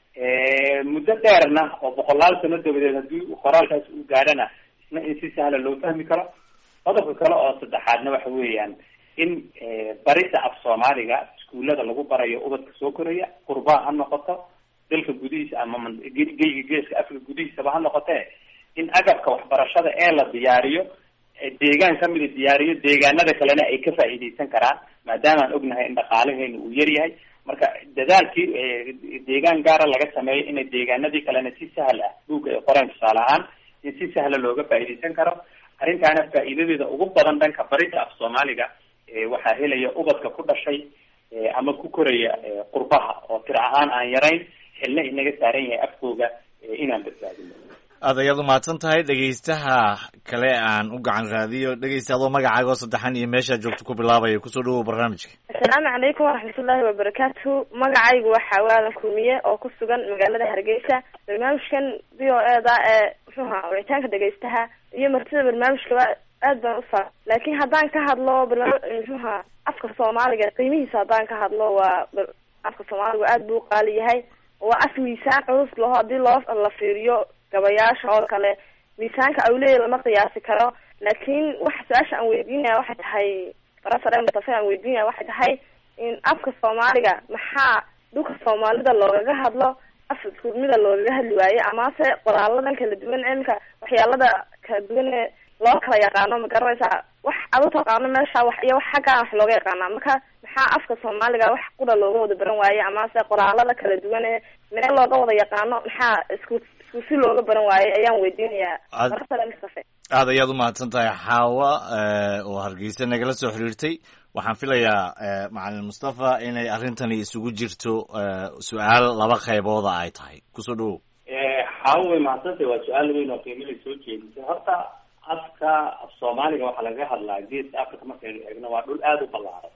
muddo dheerna oo boqolaal sano dabadeed haddii qoraalkaas uu gaadhana isna in si sahla loo fahmi karo. qodobka kale oo saddexaadna waxa weeyaan in barida af soomaaliga iskuullada lagu barayo ubadka soo koraya, qurbaa ha noqoto, dalka gudihiisa ama geyga geeska afrika gudihiisaba ha noqotee, in agabka waxbarashada ee la diyaariyo deegaan kamida diyaariyo, deegaanada kalena ay ka faa'iidaysan karaan, maadaama aan ognahay in dhaqaalaheena uu yar yahay. marka dadaalkii deegaan gaara laga sameeyo in deegaanadii kalena si sahal ah buugga ay qoreen tusaale ahaan in si sahla looga faa'iidaysan karo. arrintaana faa'iidadeeda ugu badan dhanka barida af soomaaliga waxaa helaya ubadka ku dhashay ama ku koraya qurbaha oo tir ahaan aan yarayn, xilna inaga saaran yahay afkooga inaan badbaadino. aad ayaad umahadsan tahay. dhegeystaha kale aan u gacan raadiyo. dhegeysta adoo magacaaga oo saddexan iyo meeshaa joogto ku bilaabaya, kusoo dhawow barnaamijka. assalaamu calaykum waraxmatullaahi wabarakaatu. magacaygu waxaa waadan kulmiye oo ku sugan magaalada hargeysa. barnaamijkan v o e da ee muxuu ahaa wicitaanka dhegeystaha iyo martida barnaamijkaba aad baan usaa. laakiin haddaan ka hadlo barnaamij muxuu ahaa afka soomaaliga qiimihiisa haddaan ka hadlo, waa afka soomaaliga aad buu qaali yahay. waa af miisaan culus laho hadii loo la fiiriyo gabayaasha oo kale miisaanka awleey lama qiyaasi karo. laakiin waxa su-aasha aan weydiinaya waxay tahay barasare mustafa aan weydiinaya waxay tahay in afka soomaaliga maxaa dhulka soomaalida loogaga hadlo af iskumida loogaga hadli waaye, amase qoraaladan kala duwan imika waxyaalada kala duwan ee loo kala yaqaano ma garanaysaa wax adu taqaano meesha wax iyo wax xaggaa wax looga yaqaanaa. marka maxaa afka soomaaliga wax qura looga wada baran waaye, amase qoraalada kala duwan ee meel looga wada yaqaano maxaa isku isku si looga baran waaye ayaan weydiinayaa barasare mustafa. aad ayaad umahadsan tahay xaawa oo hargeysa nagala soo xiriirtay. waxaan filayaa macalin mustafa inay arrintani isugu jirto su-aal laba qaybooda ay tahay. kusoo dhawow. xaawa way mahadsantahay, waa su-aal weyn oo qiimo lay soo jeedisay. horta afka af soomaaliga waxaa laga hadlaa geeska africa markaynu eegno waa dhul aada u ballaaran.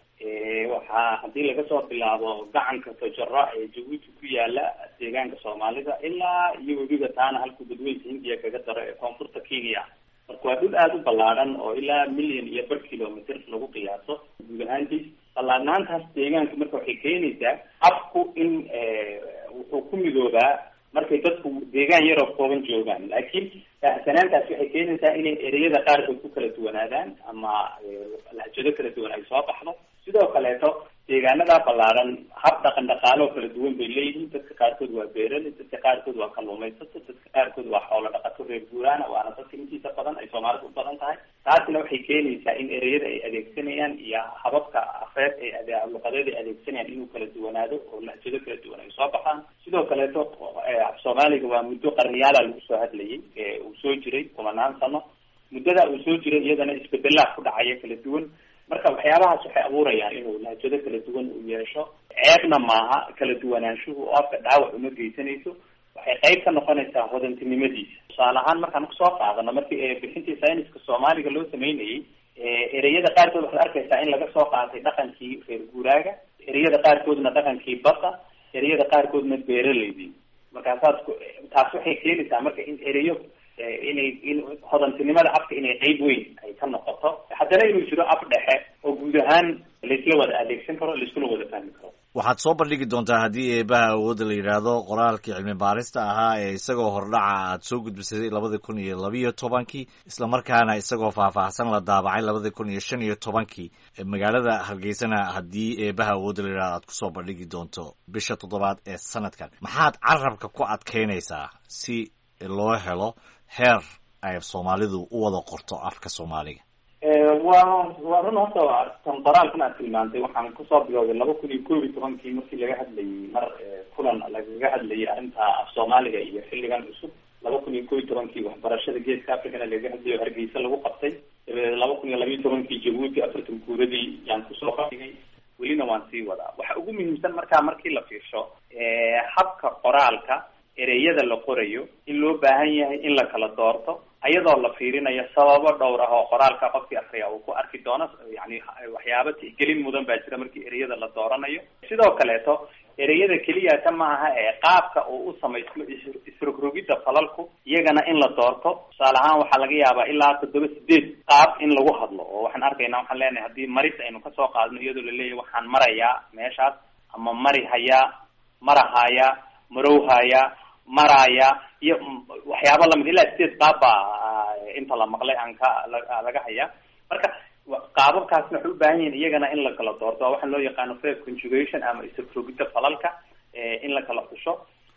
waxaa hadii laga soo bilaabo gacanka tojaro ee jabuuti ku yaala deegaanka soomaalida ilaa iyo webiga taana halkuu dadweynka hindiya kaga daro ee koonfurta kenya. marka waa dhul aada u ballaaran oo ilaa milyan iyo bar kilomitr lagu qiyaaso guud ahaantiis. ballaarnaantaas deegaanka marka waxay keenaysaa afku in wuxuu ku midoobaa markay dadku deegaan yaroo kooban joogaan. laakiin baahsanaantaas waxay keenaysaa inay ereyada qaarkood ku kala duwanaadaan ama lahjado kala duwan ay soo baxdo. sidoo kaleeto deegaanada ballaaran hab dhaqan dhaqaale oo kala duwan bay leeyihiin. dadka qaarkood waa beeraley, dadka qaarkood waa kalluumaysato, dadka qaarkood waa xoolo dhaqato reer guuraana, waana dadka intiisa badan ay soomaalida u badan tahay. taasina waxay keenaysaa in ereyada ay adeegsanayaan iyo hababka afeed ay ade luqadeeda ay adeegsanayaan inuu kala duwanaado oo lahjado kala duwan ay soo baxaan. sidoo kaleeto af soomaaliga waa muddo qarniyaala lagu soo hadlayay, uu soo jiray kumanaan sano. muddada uu soo jiray iyadana isbedelaa ku dhacaya kala duwan. marka waxyaabahaas waxay abuurayaan inuu lahjado kala duwan uu yeesho. ceebna maaha kala duwanaanshuhu oo afka dhaawac uma geysanayso, waxay qayb ka noqonaysaa hodantinimadiisa. tusaale ahaan markaan kusoo qaadano markii bixintii sayniska soomaaliga loo sameynayay, ereyada qaarkood waxaad arkaysaa in laga soo qaatay dhaqankii reer guuraaga, ereyada qaarkoodna dhaqankii badda, ereyada qaarkoodna beeraleydii. markaasaas taas waxay keenaysaa marka in ereyo inay in hodantinimada afka inay qayb weyn ay ka noqoto. haddana inuu jiro af dhexe oo guud ahaan laisla wada adeegsan karo, laiskula wada fahmi karo. waxaad soo bandhigi doontaa haddii eebaha awoodda la yidhaahdo qoraalkii cilmi baarista ahaa ee isagoo hordhaca aad soo gudbisaday labadii kun iyo labiiyo tobankii islamarkaana isagoo faahfaahsan la daabacay labadii kun iyo shan iyo tobankii magaalada hargeysana haddii eebaha awoodda la yidhahdo aad kusoo bandhigi doonto bisha toddobaad ee sanadkan. maxaad carabka ku adkaynaysaa si loo helo heer ay soomaalidu u wada qorto afka soomaaliga? waa waa run horta tan qoraalkan aad tilmaantay waxaan kusoo bilowday laba kun iyo koob iyo tobankii markii laga hadlayay mar kulan lagaga hadlayay arrinta af soomaaliga iyo xilligan cusub. laba kun iyo koob iyo tobankii waxbarashada geeska africana lagaga hadlayo hargeysa lagu qabtay. dabadeed laba kun iyo labiiyo tobankii jabuuti afartan guuradii yaan kusoo qadigay, welina waan sii wadaa. waxa ugu muhiimsan markaa markii la fiirsho habka qoraalka ereyada la qorayo in loo baahan yahay in la kala doorto ayadoo la fiirinayo sababo dhowr ah oo qoraalka qofkii akriya uu ku arki doono. yani waxyaaba tixgelin mudan baa jira markii ereyada la dooranayo. sidoo kaleeto ereyada keliya ta maaha ee qaabka uu u samaysmo isrogrogidda falalku iyagana in la doorto. tusaale ahaan waxaa laga yaabaa ilaa toddoba sideed qaab in lagu hadlo oo waxaan arkaynaa waxaan leenahay haddii maris aynu kasoo qaadno iyadoo laleeyahay waxaan marayaa meeshaas, ama mari hayaa, marahayaa, marowhayaa, maraya iyo waxyaaba lamid ilaa sideed qaab baa inta la maqlay aan ka laga hayaa. marka qaababkaasna waxay u baahan yihiin iyagana in la kala doorto. waxaan loo yaqaano verb conjugation ama isrogrogidda falalka in la kala xusho.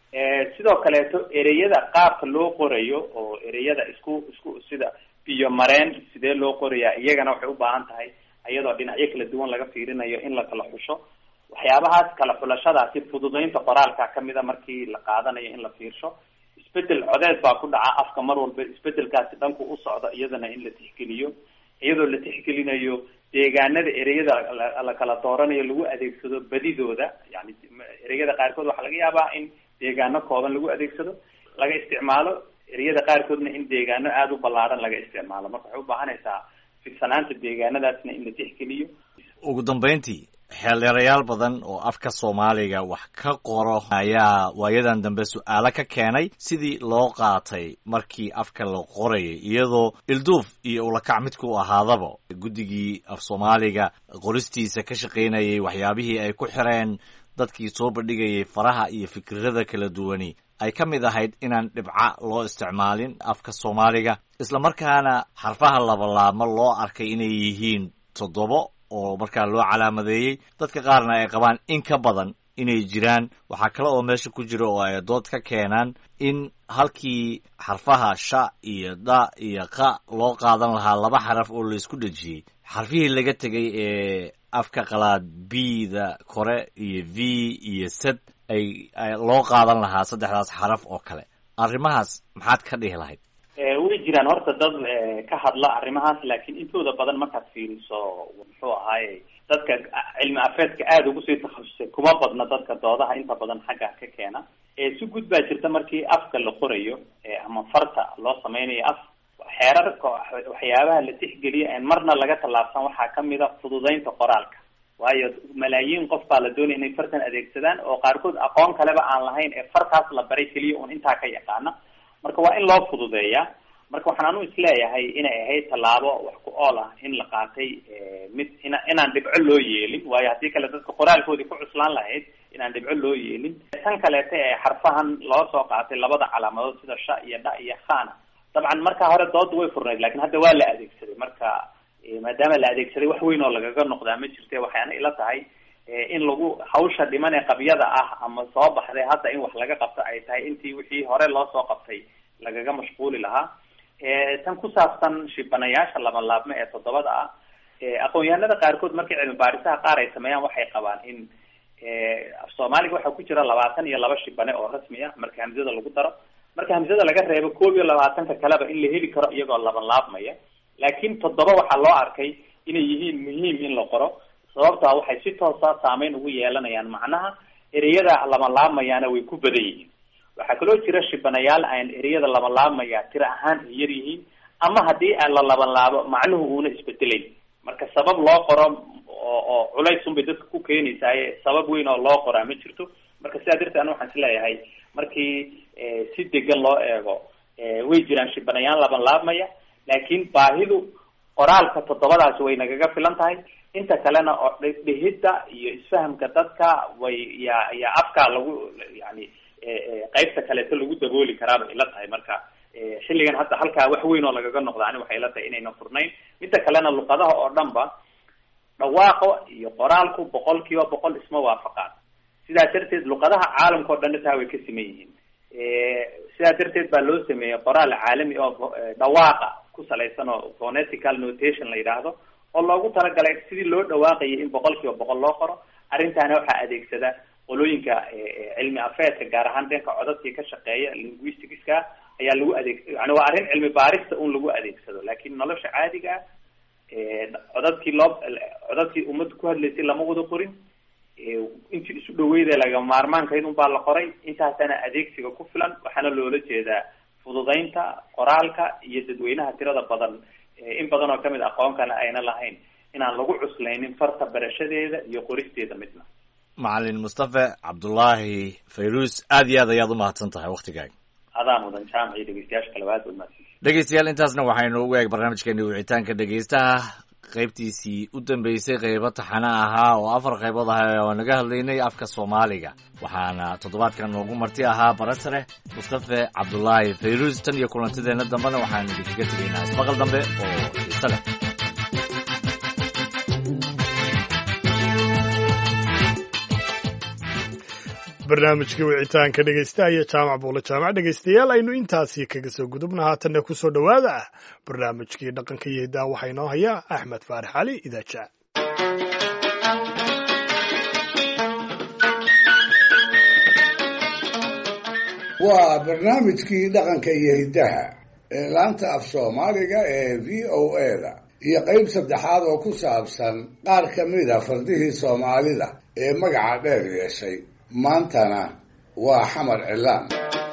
sidoo kaleeto ereyada qaabka loo qorayo oo ereyada isku isku sida biyo mareen sidee loo qorayaa iyagana waxay u baahan tahay iyadoo dhinacyo kala duwan laga fiirinayo in la kala xusho. waxyaabahaas kala xulashadaasi fududaynta qoraalka kamida markii la qaadanayo in la fiirsho. isbedel codeed baa ku dhaca afka mar walba, isbedelkaasi dhanku u socda iyadana in la tixgeliyo. iyadoo la tixgelinayo deegaanada ereyada la kala dooranayo lagu adeegsado badidooda. yani ereyada qaarkood waxaa laga yaabaa in deegaano kooban lagu adeegsado laga isticmaalo, ereyada qaarkoodna in deegaano aada u ballaaran laga isticmaalo. marka waxay u baahanaysaa fidsanaanta deegaanadaasna in la tixgeliyo. ugu dambeyntii xeeldheerayaal badan oo afka soomaaliga wax ka qoro ayaa waayadan dambe su-aalo ka keenay sidii loo qaatay markii afka la qorayay, iyadoo ilduuf iyo ulakac midku ahaadaba guddigii af soomaaliga qoristiisa ka shaqaynayay waxyaabihii ay ku xireen dadkii soo bandhigayay faraha iyo fikirada kala duwani ay ka mid ahayd inaan dhibca loo isticmaalin afka soomaaliga, islamarkaana xarfaha labalaabma loo arkay inay yihiin toddobo oo markaa loo calaamadeeyey. dadka qaarna ay qabaan in ka badan inay jiraan. waxaa kale oo meesha ku jira oo ay dood ka keenaan in halkii xarfaha sha iyo da iyo qa loo qaadan lahaa laba xaraf oo laisku dhejiyey, xarfihii laga tegay ee afka qalaad b-da kore iyo v iyo sad ay loo qaadan lahaa saddexdaas xaraf oo kale. arrimahaas maxaad ka dhihi lahayd? way jiraan horta dad ka hadla arrimahaas, laakiin intooda badan markaad fiiriso muxuu ahaaye dadka cilmi afeedka aada ugu sii takhasusay kuma badna dadka doodaha inta badan xagga ka keena. si gud baa jirta markii afka la qorayo ama farta loo sameynayo af xeerarka waxyaabaha la tixgeliya en marna laga tallaabsan waxaa kamid a fududaynta qoraalka. waayo malaayiin qof baa la doonaya inay fartan adeegsadaan oo qaarkood aqoon kaleba aan lahayn ee fartaas la baray keliya un intaa ka yaqaana. marka waa in loo fududeeyaa. marka waxaan anu isleeyahay inay ahayd tallaabo wax ku ool ah in la qaatay mid ina inaan dhibco loo yeelin, waayo haddii kale dadka qoraalkoodii ku cuslaan lahayd inaan dhibco loo yeelin. tan kaleeta ee xarfahan loo soo qaatay labada calaamadood sida sha iyo dha iyo khana dabcan markaa hore dooda way furnayd lakin hadda waa la adeegsaday marka maadaama la adeegsaday wax weyn oo lagaga noqdaa ma jirte waxayna ila tahay in lagu hawsha dhiman ee qabyada ah ama soo baxday hadda in wax laga qabto ay tahay intii wixii hore loo soo qabtay lagaga mashquuli lahaa. tan ku saabsan shibanayaasha lama laabme ee toddobada ah, aqoon-yahanada qaarkood markay cilmi baarisaha qaar ay sameeyaan waxay qabaan in af soomaaliga waxaa ku jira labaatan iyo laba shibane oo rasmi ah marka hamsada lagu daro, marka hamsada laga reebo koob iyo labaatanka kaleba in la heli karo iyagoo laban laabmaya, laakiin toddoba waxaa loo arkay inay yihiin muhiim in la qoro sababtaa waxay si toosa saameyn ugu yeelanayaan macnaha ereyada lama laabmayaana way ku badan yihiin. waxaa kaloo jira shibanayaal aan ereyada lama laabmaya tira ahaan ay yar yihiin ama haddii aan la laban laabo macnuhu uuna isbedelayn, marka sabab loo qoro oo oo culays unbay dadka ku keenaysaaye sabab weyn oo loo qoraa ma jirto. marka sidaa darteed ana waxaan isleeyahay markii si degan loo eego way jiraan shibanayaal laban laabmaya, laakiin baahidu qoraalka toddobadaasi way nagaga filan tahay. inta kalena oo dhehidda iyo isfahamka dadka way ya ya afka lagu yani qaybta kaleeto lagu dabooli karaaba ila tahay. marka xilligan hadda halkaa wax weyn oo lagaga noqda ani waxay ila tahay inayna furnayn. midda kalena luqadaha oo dhan ba dhawaaqo iyo qoraalku boqol kiiba boqol isma waafaqaan, sidaa darteed luqadaha caalamka o dhan taa way ka siman yihiin. sidaa darteed baa loo sameeyey qoraal caalami oo dhawaaqa ku salaysan oo phonetical notation la yidhaahdo oo loogu talagalay sidii loo dhawaaqayay in boqol kiiba boqol loo qoro. arrintaana waxaa adeegsada qolooyinka cilmi afeedka gaar ahaan dhanka codadkii ka shaqeeya linguisticska ayaa lagu adeeg yani waa arrin cilmi baarista un lagu adeegsado, laakiin nolosha caadiga codadkii loo codadkii ummadda ku hadlaysay lama wada qorin, intii isu dhaweyda laga maarmaankayd un baa la qoray. intaasana adeegsiga ku filan, waxaana loola jeedaa fududaynta qoraalka iyo dadweynaha tirada badan in badan oo kamid aqoonkana ayna lahayn inaan lagu cuslaynin farta barashadeeda iyo qoristeeda midna. macalin mustafa cabdullaahi fayrus, aad iyo aad ayaad umahadsan tahay waktigaaga. adaa mudan jaamac iyo dhegeystayaasha kalabaad umahadsan. dhegeystayaal intaasna waxaynu ugu eeg barnaamijkeeni wicitaanka dhegeystaha qaybtiisii u dambeysay qaybo taxana ahaa oo afar qaybood ah oo naga hadlaynay afka soomaaliga, waxaana toddobaadkan noogu marti ahaa barasare mustafa cabdullaahi fayrus. tan iyo kulantideena dambena waxaanu idinkaga tegaynaa ismaqal dambe oo xiiso leh. barnaamijkii wicitaanka dhegeystaha iyo jaamac buule jaamac. dhegeystayaal aynu intaasi kaga soo gudubna haatanna ku soo dhowaada barnaamijkii dhaqanka iyo hidaha waxaa inoo haya axmed faarax cali idaaja. waa barnaamijkii dhaqanka iyo hidaha ee laanta af soomaaliga ee v o a da iyo qayb saddexaad oo ku saabsan qaar ka mida fardihii soomaalida ee magaca dheer yeeshay. maantana waa xamar cilaan.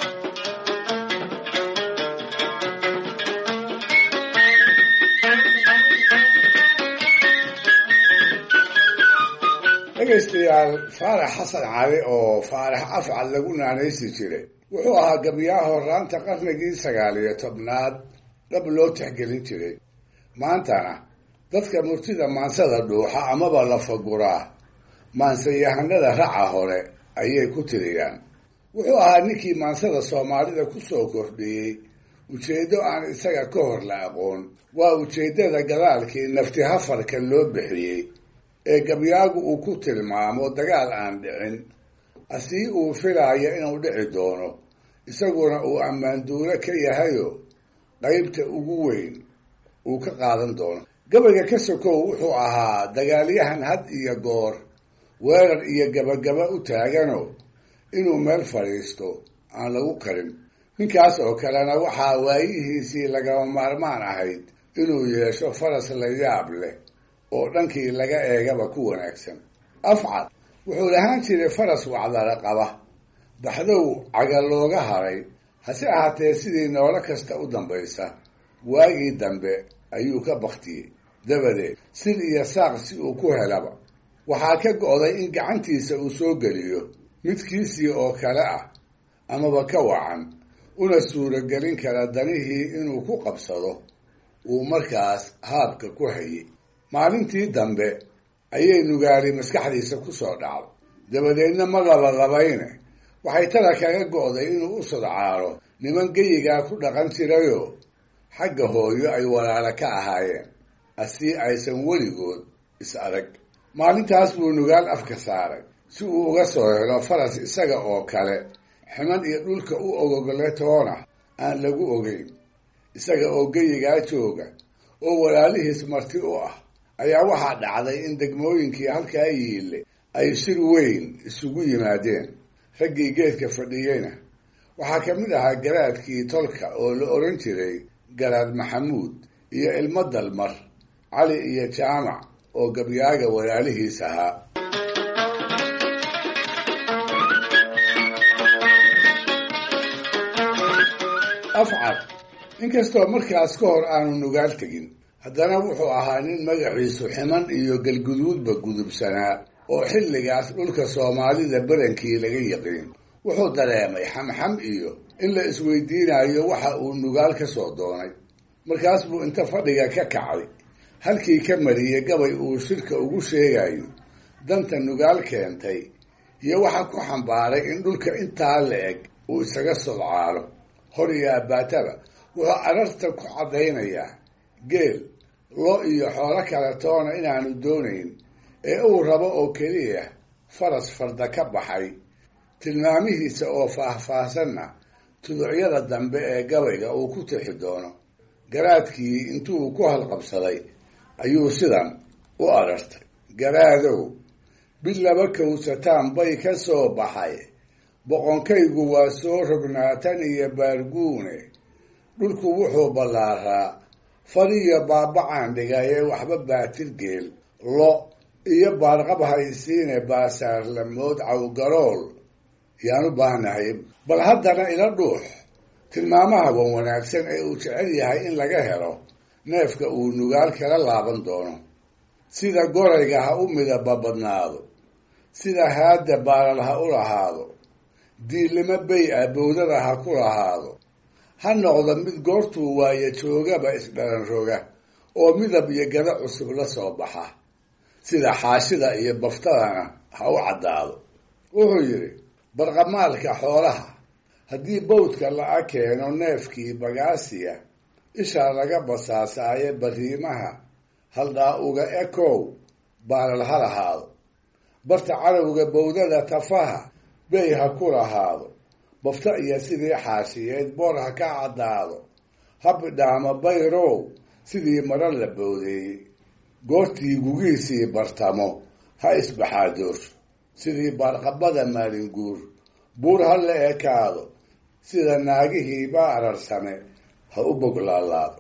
dhegaystayaal, faarax xasan cali oo faarax afcal lagu naanaysi jiray wuxuu ahaa gabyaha horaanta qarnigii sagaal iyo tobnaad dhab loo tixgelin jiray. maantana dadka murtida maansada dhuuxa amaba la faguraa maansayahanada raca hore ayay ku tiriyaan. wuxuu ahaa ninkii maansada soomaalida ku soo kordhiyey ujeeddo aan isaga ka hor la aqoon. waa ujeeddada gadaalkii nafti hafarka loo bixiyey ee gabyaagu uu ku tilmaamo dagaal aan dhicin asii uu filaayo inuu dhici doono, isaguna uu ammaanduulo ka yahayo qaybta ugu weyn uu ka qaadan doono. gabayga ka sokow wuxuu ahaa dagaalyahan had iyo goor weerar iyo gabagaba u taagano inuu meel fadhiisto aan lagu karin. ninkaas oo kalena waxaa waayihiisii lagama maarmaan ahayd inuu yeesho faras la yaab leh oo dhankii laga eegaba ku wanaagsan. afcad wuxuu lahaan jiray faras wacdala qaba, baxdow caga looga haray, hase ahaatee sidii noolo kasta u dambaysa waagii dambe ayuu ka baktiyey. dabadeed sil iyo saaq si uu ku helaba waxaa ka go'day in gacantiisa uu soo geliyo midkiisii oo kale ah amaba ka wacan, una suuragelin kara danihii inuu ku qabsado uu markaas haabka ku hayay. maalintii dambe ayay nugaali maskaxdiisa ku soo dhacday. dabadeedna ma labalabayne waxay tala kaga go'day inuu u sodcaaro niman geyigaa ku dhaqan jirayoo xagga hooyo ay walaalo ka ahaayeen asii aysan weligood is arag. maalintaas buu nugaal afka saaray si uu uga soo helo faras isaga oo kale ximan iyo dhulka u ogogole toona aan lagu ogeyn. isaga oo geyigaa jooga oo walaalihiis marti u ah ayaa waxaa dhacday in degmooyinkii halkaa yiille ay shir weyn isugu yimaadeen. raggii geedka fadhiyeyna waxaa ka mid ahaa garaadkii tolka oo la odhan jiray garaad maxamuud iyo ilmo dalmar, cali iyo jaamac oo gabyaaga walaalihiis ahaa. afcar inkastoo markaas ka hor aanu nugaal tegin, haddana wuxuu ahaa nin magaciisu ximan iyo galguduudba gudubsanaa oo xilligaas dhulka soomaalida badankii laga yiqiin. wuxuu dareemay xamxam iyo in la isweydiinayo waxa uu nugaal ka soo doonay. markaas buu inta fadhiga ka kacay halkii ka mariyey gabay uu shirka ugu sheegayo danta nugaal keentay iyo waxa ku xambaaray in dhulka intaa la eg uu isaga sodcaalo. hor iyo abbaataba wuxuu ararta ku caddaynayaa geel, lo iyo xoolo kale toona inaanu doonayn ee uu rabo oo keliya faras farda ka baxay. tilmaamihiisa oo faahfaahsanna tuducyada dambe ee gabayga uu ku tixi doono. garaadkii intuu ku halqabsaday ayuu sidan u arartay: garaadow, bil laba kowsataan bay ka soo baxay, boqonkaygu waa soo rognaatan iyo baarguune, dhulku wuxuu ballaaraa far iyo baabacaan dhigayee waxba baatir geel, lo iyo baarqab haysiine baasaarlamood cawgarool yaan u baahnahay. bal haddana ila dhuux tilmaamaha wan wanaagsan ee uu jecel yahay in laga helo neefka uu nugaal kala laaban doono. sida gorayga ha u midaba badnaado, sida haadda baalal ha u lahaado, diilimo bay ah bowdada ha ku lahaado, ha noqdo mid goortuu waaye joogaba isdhalan roga oo midab iyo gada cusub la soo baxa, sida xaashida iyo baftadana ha u caddaado. wuxuu yidhi barqamaalka xoolaha haddii bawdka la-a keeno neefkii bagaasiya, ishaa laga basaasaaye bariimaha haldhaa uga ekow baalal ha lahaado, barta cadowga bowdada tafaha bey ha ku lahaado, bafta iyo sidii xaashiyeed boor ha ka caddaado, ha bidhaamo bayrow sidii maro la bowdeeyey, goortii gugiisii bartamo ha isbaxaadoorsho, sidii baarqabada maalinguur buur ha la ekaado, sida naagihii baa ararsame ha u boglaalaado.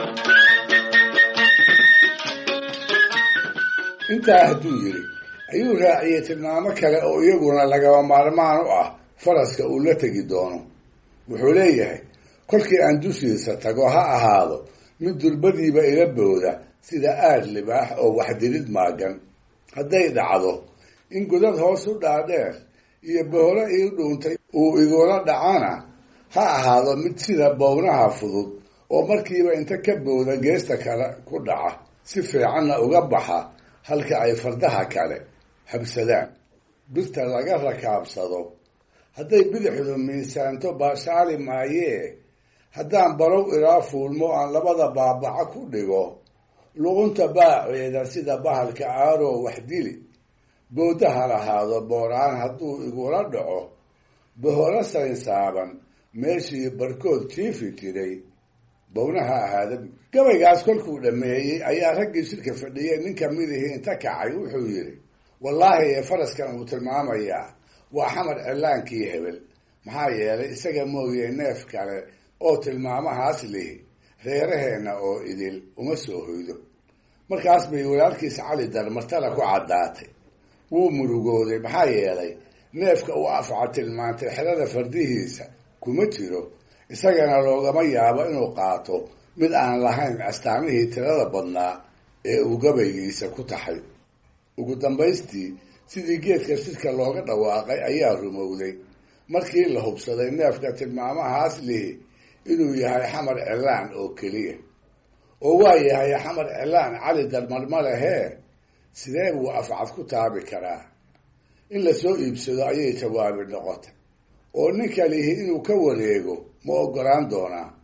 intaa hadduu yidhi ayuu raaciyey tilmaamo kale oo iyaguna lagaba maarmaan u ah faraska uu la tegi doono. wuxuu leeyahay: kolkii aan dushiisa tago ha ahaado mid durbadiiba ila booda sida aad libaax oo waxdirid maagan. hadday dhacdo in godad hoos u dhaadheer iyo boholo ii dhuuntay uu igula dhacana ha ahaado mid sida bownaha fudud oo markiiba inta ka booda geesta kale ku dhaca, si fiicanna uga baxa halka ay fardaha kale habsadaan. birta laga rakaabsado hadday bidixdu miisaanto baashaali maayee, haddaan barow ilaa fuulmo aan labada baabaca ku dhigo, luqunta baaceeda sida bahalka aaroo wax dili, booda ha lahaado booraan hadduu igula dhaco, boholo saynsaaban meeshii barkood jiifi jiray bownaha ahaada. gabaygaas kolkuu dhammeeyey ayaa raggii shirka fadhiyey nin kamidihii inta kacay wuxuu yidhi: wallaahi ee faraskan uu tilmaamayaa waa xamar celaankii hebel, maxaa yeelay isaga mooye neef kale oo tilmaamahaas lihi reeraheenna oo idil uma soo hoydo. markaas bay walaalkiis cali darmartala ku caddaatay. wuu murugooday, maxaa yeelay neefka uu afca tilmaantay xerada fardihiisa kuma jiro, isagana loogama yaabo inuu qaato mid aan lahayn astaamihii tirada badnaa ee uu gabaygiisa ku taxay. ugu dambaystii sidii geedka shirka looga dhawaaqay ayaa rumowday markii la hubsaday neefka tilmaamahaas lihi inuu yahay xamar celaan oo keliya. oo waa yahay xamar celaan cali darmar ma lehee, sidee buu afcad ku taabi karaa? in la soo iibsado ayay jawaabi noqotay. oo ninka lihi inuu ka wareego ma ogolaan doonaa?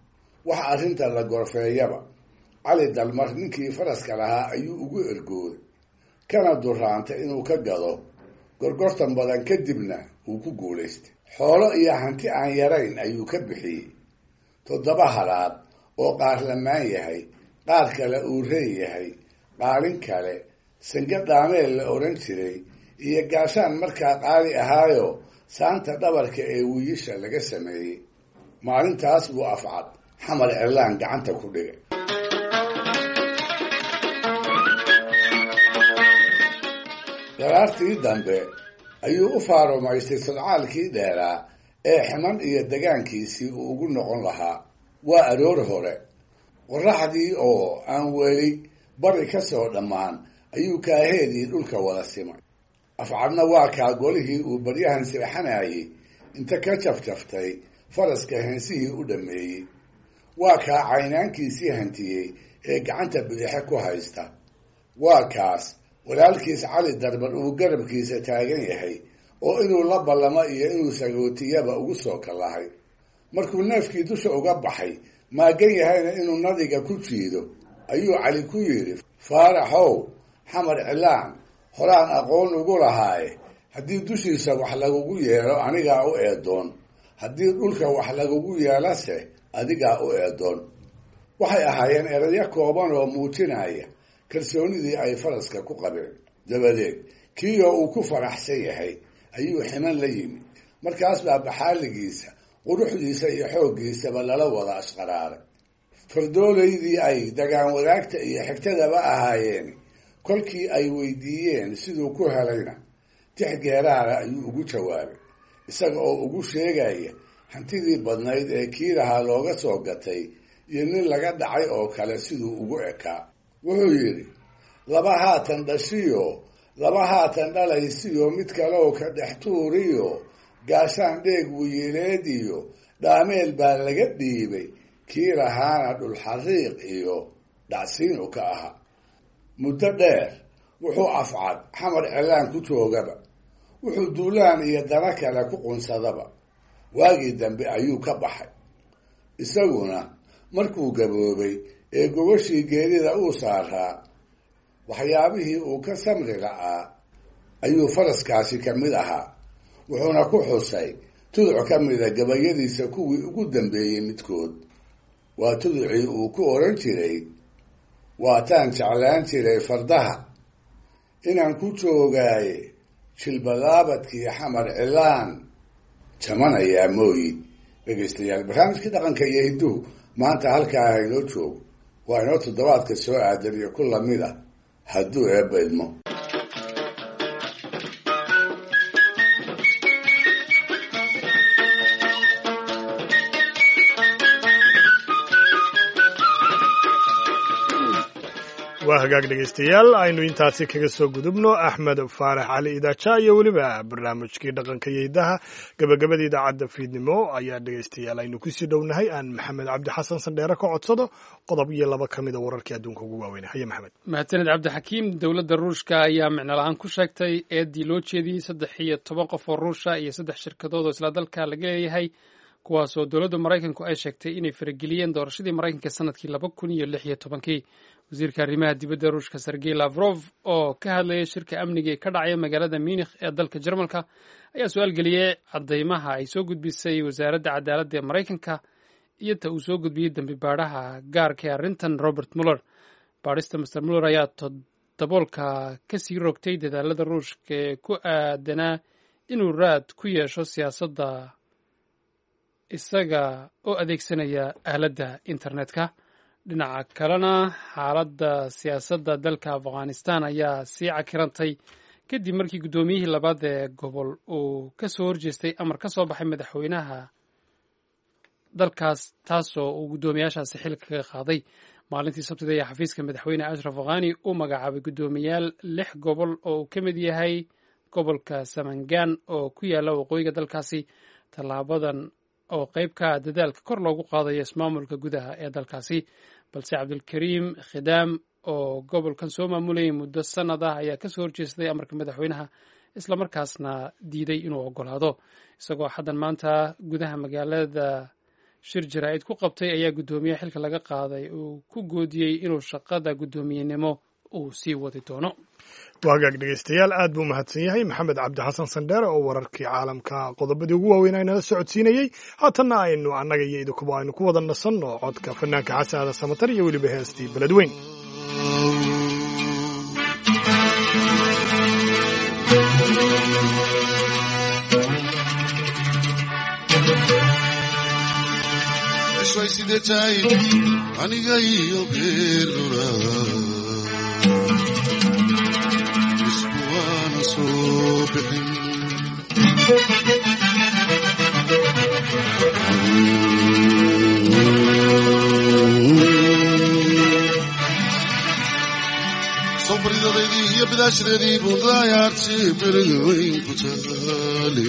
wax arrinta la gorfeeyaba cali dalmar ninkii faraska lahaa ayuu ugu ergooday kana duraantay inuu ka gado gorgortan badan kadibna uu ku guulaystay xoolo iyo hanti aan yarayn ayuu ka bixiyey toddoba halaad oo qaar lamaan yahay qaar kale uu reen yahay qaalin kale sange dhaameel la odhan jiray iyo gaashaan markaa qaali ahaayo saanta dhabarka ee wiiisha laga sameeyey maalintaas buu afcad xamar cirlaan gacanta ku dhigay daraartii dambe ayuu u faarumaystay sodcaalkii dheeraa ee ximan iyo degaankiisii uu ugu noqon lahaa waa aroor hore qorraxdii oo aan weli bari ka soo dhammaan ayuu kaaheedii dhulka wada simay afcadna waa kaa golihii uu baryahan sirxanayay inta ka jafjaftay faraska heensihii u dhammeeyey waa kaa caynaankiisii hantiyey ee gacanta bidixe ku haysta waa kaas walaalkiis cali darbar uu garabkiisa taagan yahay oo inuu la ballamo iyo inuu sagootiyaba ugu soo kallahay markuu neefkii dusha uga baxay maagan yahayna inuu nadiga ku jiido ayuu cali ku yidhi faaraxow xamar cilaan horaan aqoon ugu lahaaye haddii dushiisa wax lagugu yeelo anigaa u eedoon haddii dhulka wax lagugu yeelase adigaa u eedoon waxay ahaayeen erayo kooban oo muujinaya kalsoonidii ay faraska ku qabeen dabadeed kiiyoo uu ku faraxsan yahay ayuu ximan la yimid markaas baa baxaaligiisa quruxdiisa iyo xooggiisaba lala wada ashqaraaray fardoolaydii ay dagaan wadaagta iyo xigtadaba ahaayeen kolkii ay weydiiyeen siduu ku helayna tix geeraara ayuu ugu jawaabay isaga oo ugu sheegaya hantidii badnayd ee kii lahaa looga soo gatay iyo nin laga dhacay oo kale siduu ugu ekaa wuxuu yidhi laba haatan dhashiyo laba haatan dhalaysiyo mid kaleoo ka dhex tuuriyo gaashaan dheeg wiyileed iyo dhaameel baa laga dhiibay kii lahaana dhulxariiq iyo dhacsiinu ka ahaa muddo dheer wuxuu afcad xamar cilaan ku joogaba wuxuu duulaan iyo dana kale ku qunsadaba waagii dambe ayuu ka baxay isaguna markuu gaboobay ee gogashii geerida uu saaraa waxyaabihii uu ka samri la'aa ayuu faraskaasi ka mid ahaa wuxuuna ku xusay tuduc ka mida gabayadiisa kuwii ugu dambeeyey midkood waa tuducii uu ku odhan jiray waataan jeclaan jiray fardaha inaan ku joogaaye jilbadaabadkii xamar cilaan jamanayaa mooyi dhegaystayaal barnaamijkii dhaqanka iyo hidduhu maanta halkaa haynoo joogo waa inoo toddobaadka soo aadan iyo ku lamid ah hadduu eebba idmo waa hagaag dhegaystayaal aynu intaasi kaga soo gudubno axmed faarax cali idaaja iyo weliba barnaamijkii dhaqanka iyo hiddaha gabagabada idaacadda fiidnimo ayaa dhegaystayaal aynu kusii dhownahay aan maxamed cabdi xasan sandheere ka codsado qodob iyo laba ka mida wararkii adduunka ugu waaweynay haye maxamed mahadsaned cabdixakiim dowladda ruushka ayaa micno la-aan ku sheegtay eedii loo jeediyey saddex iyo toban qof oo ruusha iyo saddex shirkadood oo isla dalka laga leeyahay kuwaasoo dowladda maraykanku ay sheegtay inay farageliyeen doorashadii maraykanka sanadkii laba kun iyo lix iyo tobankii wasiirka arrimaha dibadda ruushka sergey lavrov oo ka hadlayay shirka amniga ee ka dhacaya magaalada munikh ee dalka jarmalka ayaa su-aal geliyey caddaymaha ay soo gudbisay wasaaradda cadaaladda ee maraykanka iyo ta uu soo gudbiyey dambi baadhaha gaarka ee arrintan robert muller baadhista master muller ayaa daboolka ka sii rogtay dadaalada ruushka ee ku aadanaa inuu raad ku yeesho siyaasadda isaga oo adeegsanaya aaladda internetka dhinaca kalena xaaladda siyaasadda dalka afghanistan ayaa sii cakirantay kadib markii guddoomiyihii labaad ee gobol uu ka soo horjeestay amar ka soo baxay madaxweynaha dalkaas taasoo uu guddoomiyaashaasi xilka kaga qaaday maalintii sabtida ayaa xafiiska madaxweyne ashraf ghani u magacaabay guddoomiyaal lix gobol oo uu ka mid yahay gobolka samangan oo ku yaala waqooyiga dalkaasi tallaabadan oo qayb ka ah dadaalka kor loogu qaadayo ismaamulka gudaha ee dalkaasi balse cabdulkariim khidaam oo gobolkan soo maamulayay muddo sannad ah ayaa kasoo horjeestay amarka madaxweynaha islamarkaasna diiday inuu ogolaado isagoo xaddan maanta gudaha magaalada shir jaraa'id ku qabtay ayaa guddoomiyaha xilka laga qaaday uu ku goodiyey inuu shaqada guddoomiyenimo uu sii wadi doono. waagaag dhegeystayaal aad buu mahadsan yahay maxamed cabdi xasan sandheere oo wararkii caalamka qodobadii ugu waaweyn aynala socodsiinayey. haatanna aynu annaga iyo idinkuba aynu ku wada nasanno codka fanaanka xasan aadan samatar iyo weliba heestii beledweyn. aniga iyo geerura iskuwaana soo bixin sobridadaydii iyo bidaashadeedii buundaayaarti beledweyn ku taale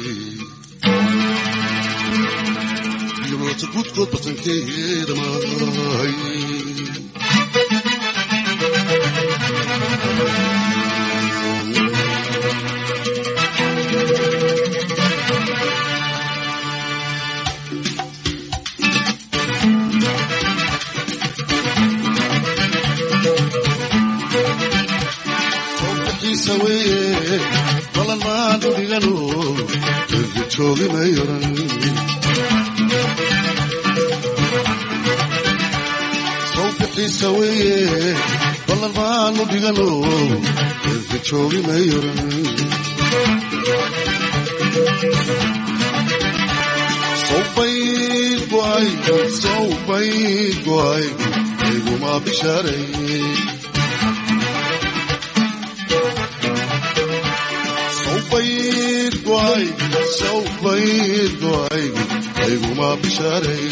iyolota gudkood batankeeda maahay sawbixiisa weeye balan maanu dhigano erga joogi ma yaran sawbixiisa weeye balan maanu dhigano erga joogi ma yaran sawbayd go'ay sawbayd go'ay iguma bishaaray sawbayd go'ay sawbayd go'ay iguma bishaaray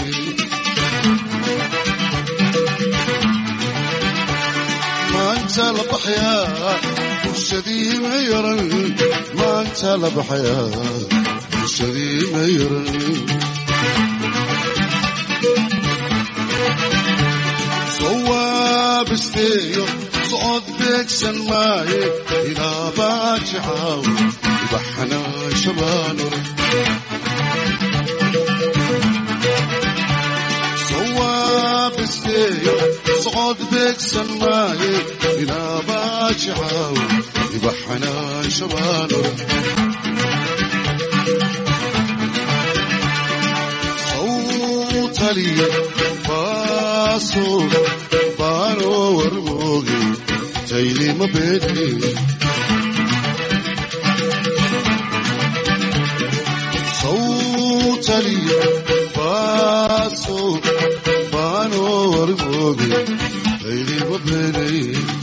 maanta la baxayaa bulshadii ma yaran maanta la baxayaa bulshadii ma yaran sawaabisteeyo socod beegsan maaye ilaa baajicaaw ibaxanaa shabaanore sawaabisteeyo socod beegsan maaye ilaa baajicaaw ibaxanaa shabaanore sawtaliya baaso baano warmooge taylima beedni sawtaliya baaso baano warmooge taylima beedni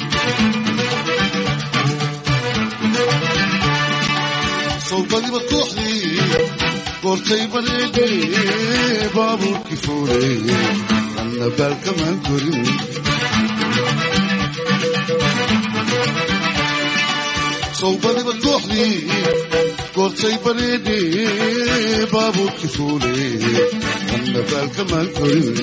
sawbadiba kooxdii goortay badeedni baabuurkii fuuleye anna baalkamaan korin sawbadiba kooxdii goortay badeedni baabuurkii fuuleye anna baalkamaan korin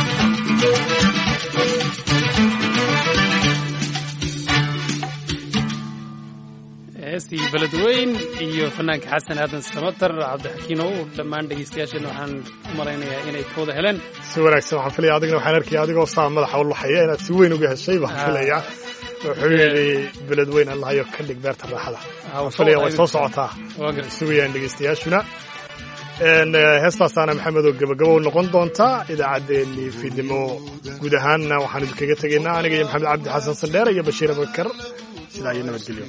heestii beledweyn iyo fanaanka xasan aadan samatar cabdixakiin oo dhammaan dhegeystayaasheenna waxaan u malaynayaa inay ka wada heleen si wanaagsan. waxaan filaya adigna waxaan arkaya adigoo saa madaxa u luxaya inaad si weyn uga heshay baan filaya. wuxuu yidhi beledweyn allahayo ka dhig beerta raaxada. waxaan filaya way soo socotaa sugayaan dhegeystayaashuna. heestaasaana maxamedoo gabagabo noqon doontaa idaacaddeenii fiidnimo guud ahaanna waxaan idinkaga tegaynaa aniga iyo maxamed cabdi xasan sandheere iyo bashiir abubakar sidaa iyo nabadgelyo.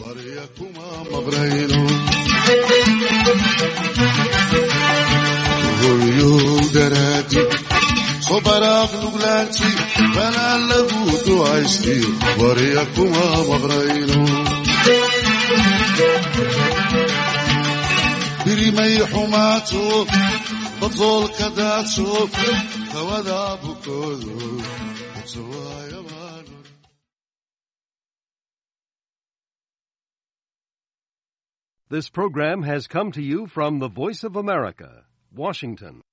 hoyow daraadi sobaraaq nuglaanti banaan lagu ducaysti warya kuma maqrayno birimay xumaato badoolka daadsho kawada bukoodo This program has come to you from the Voice of America, Washington.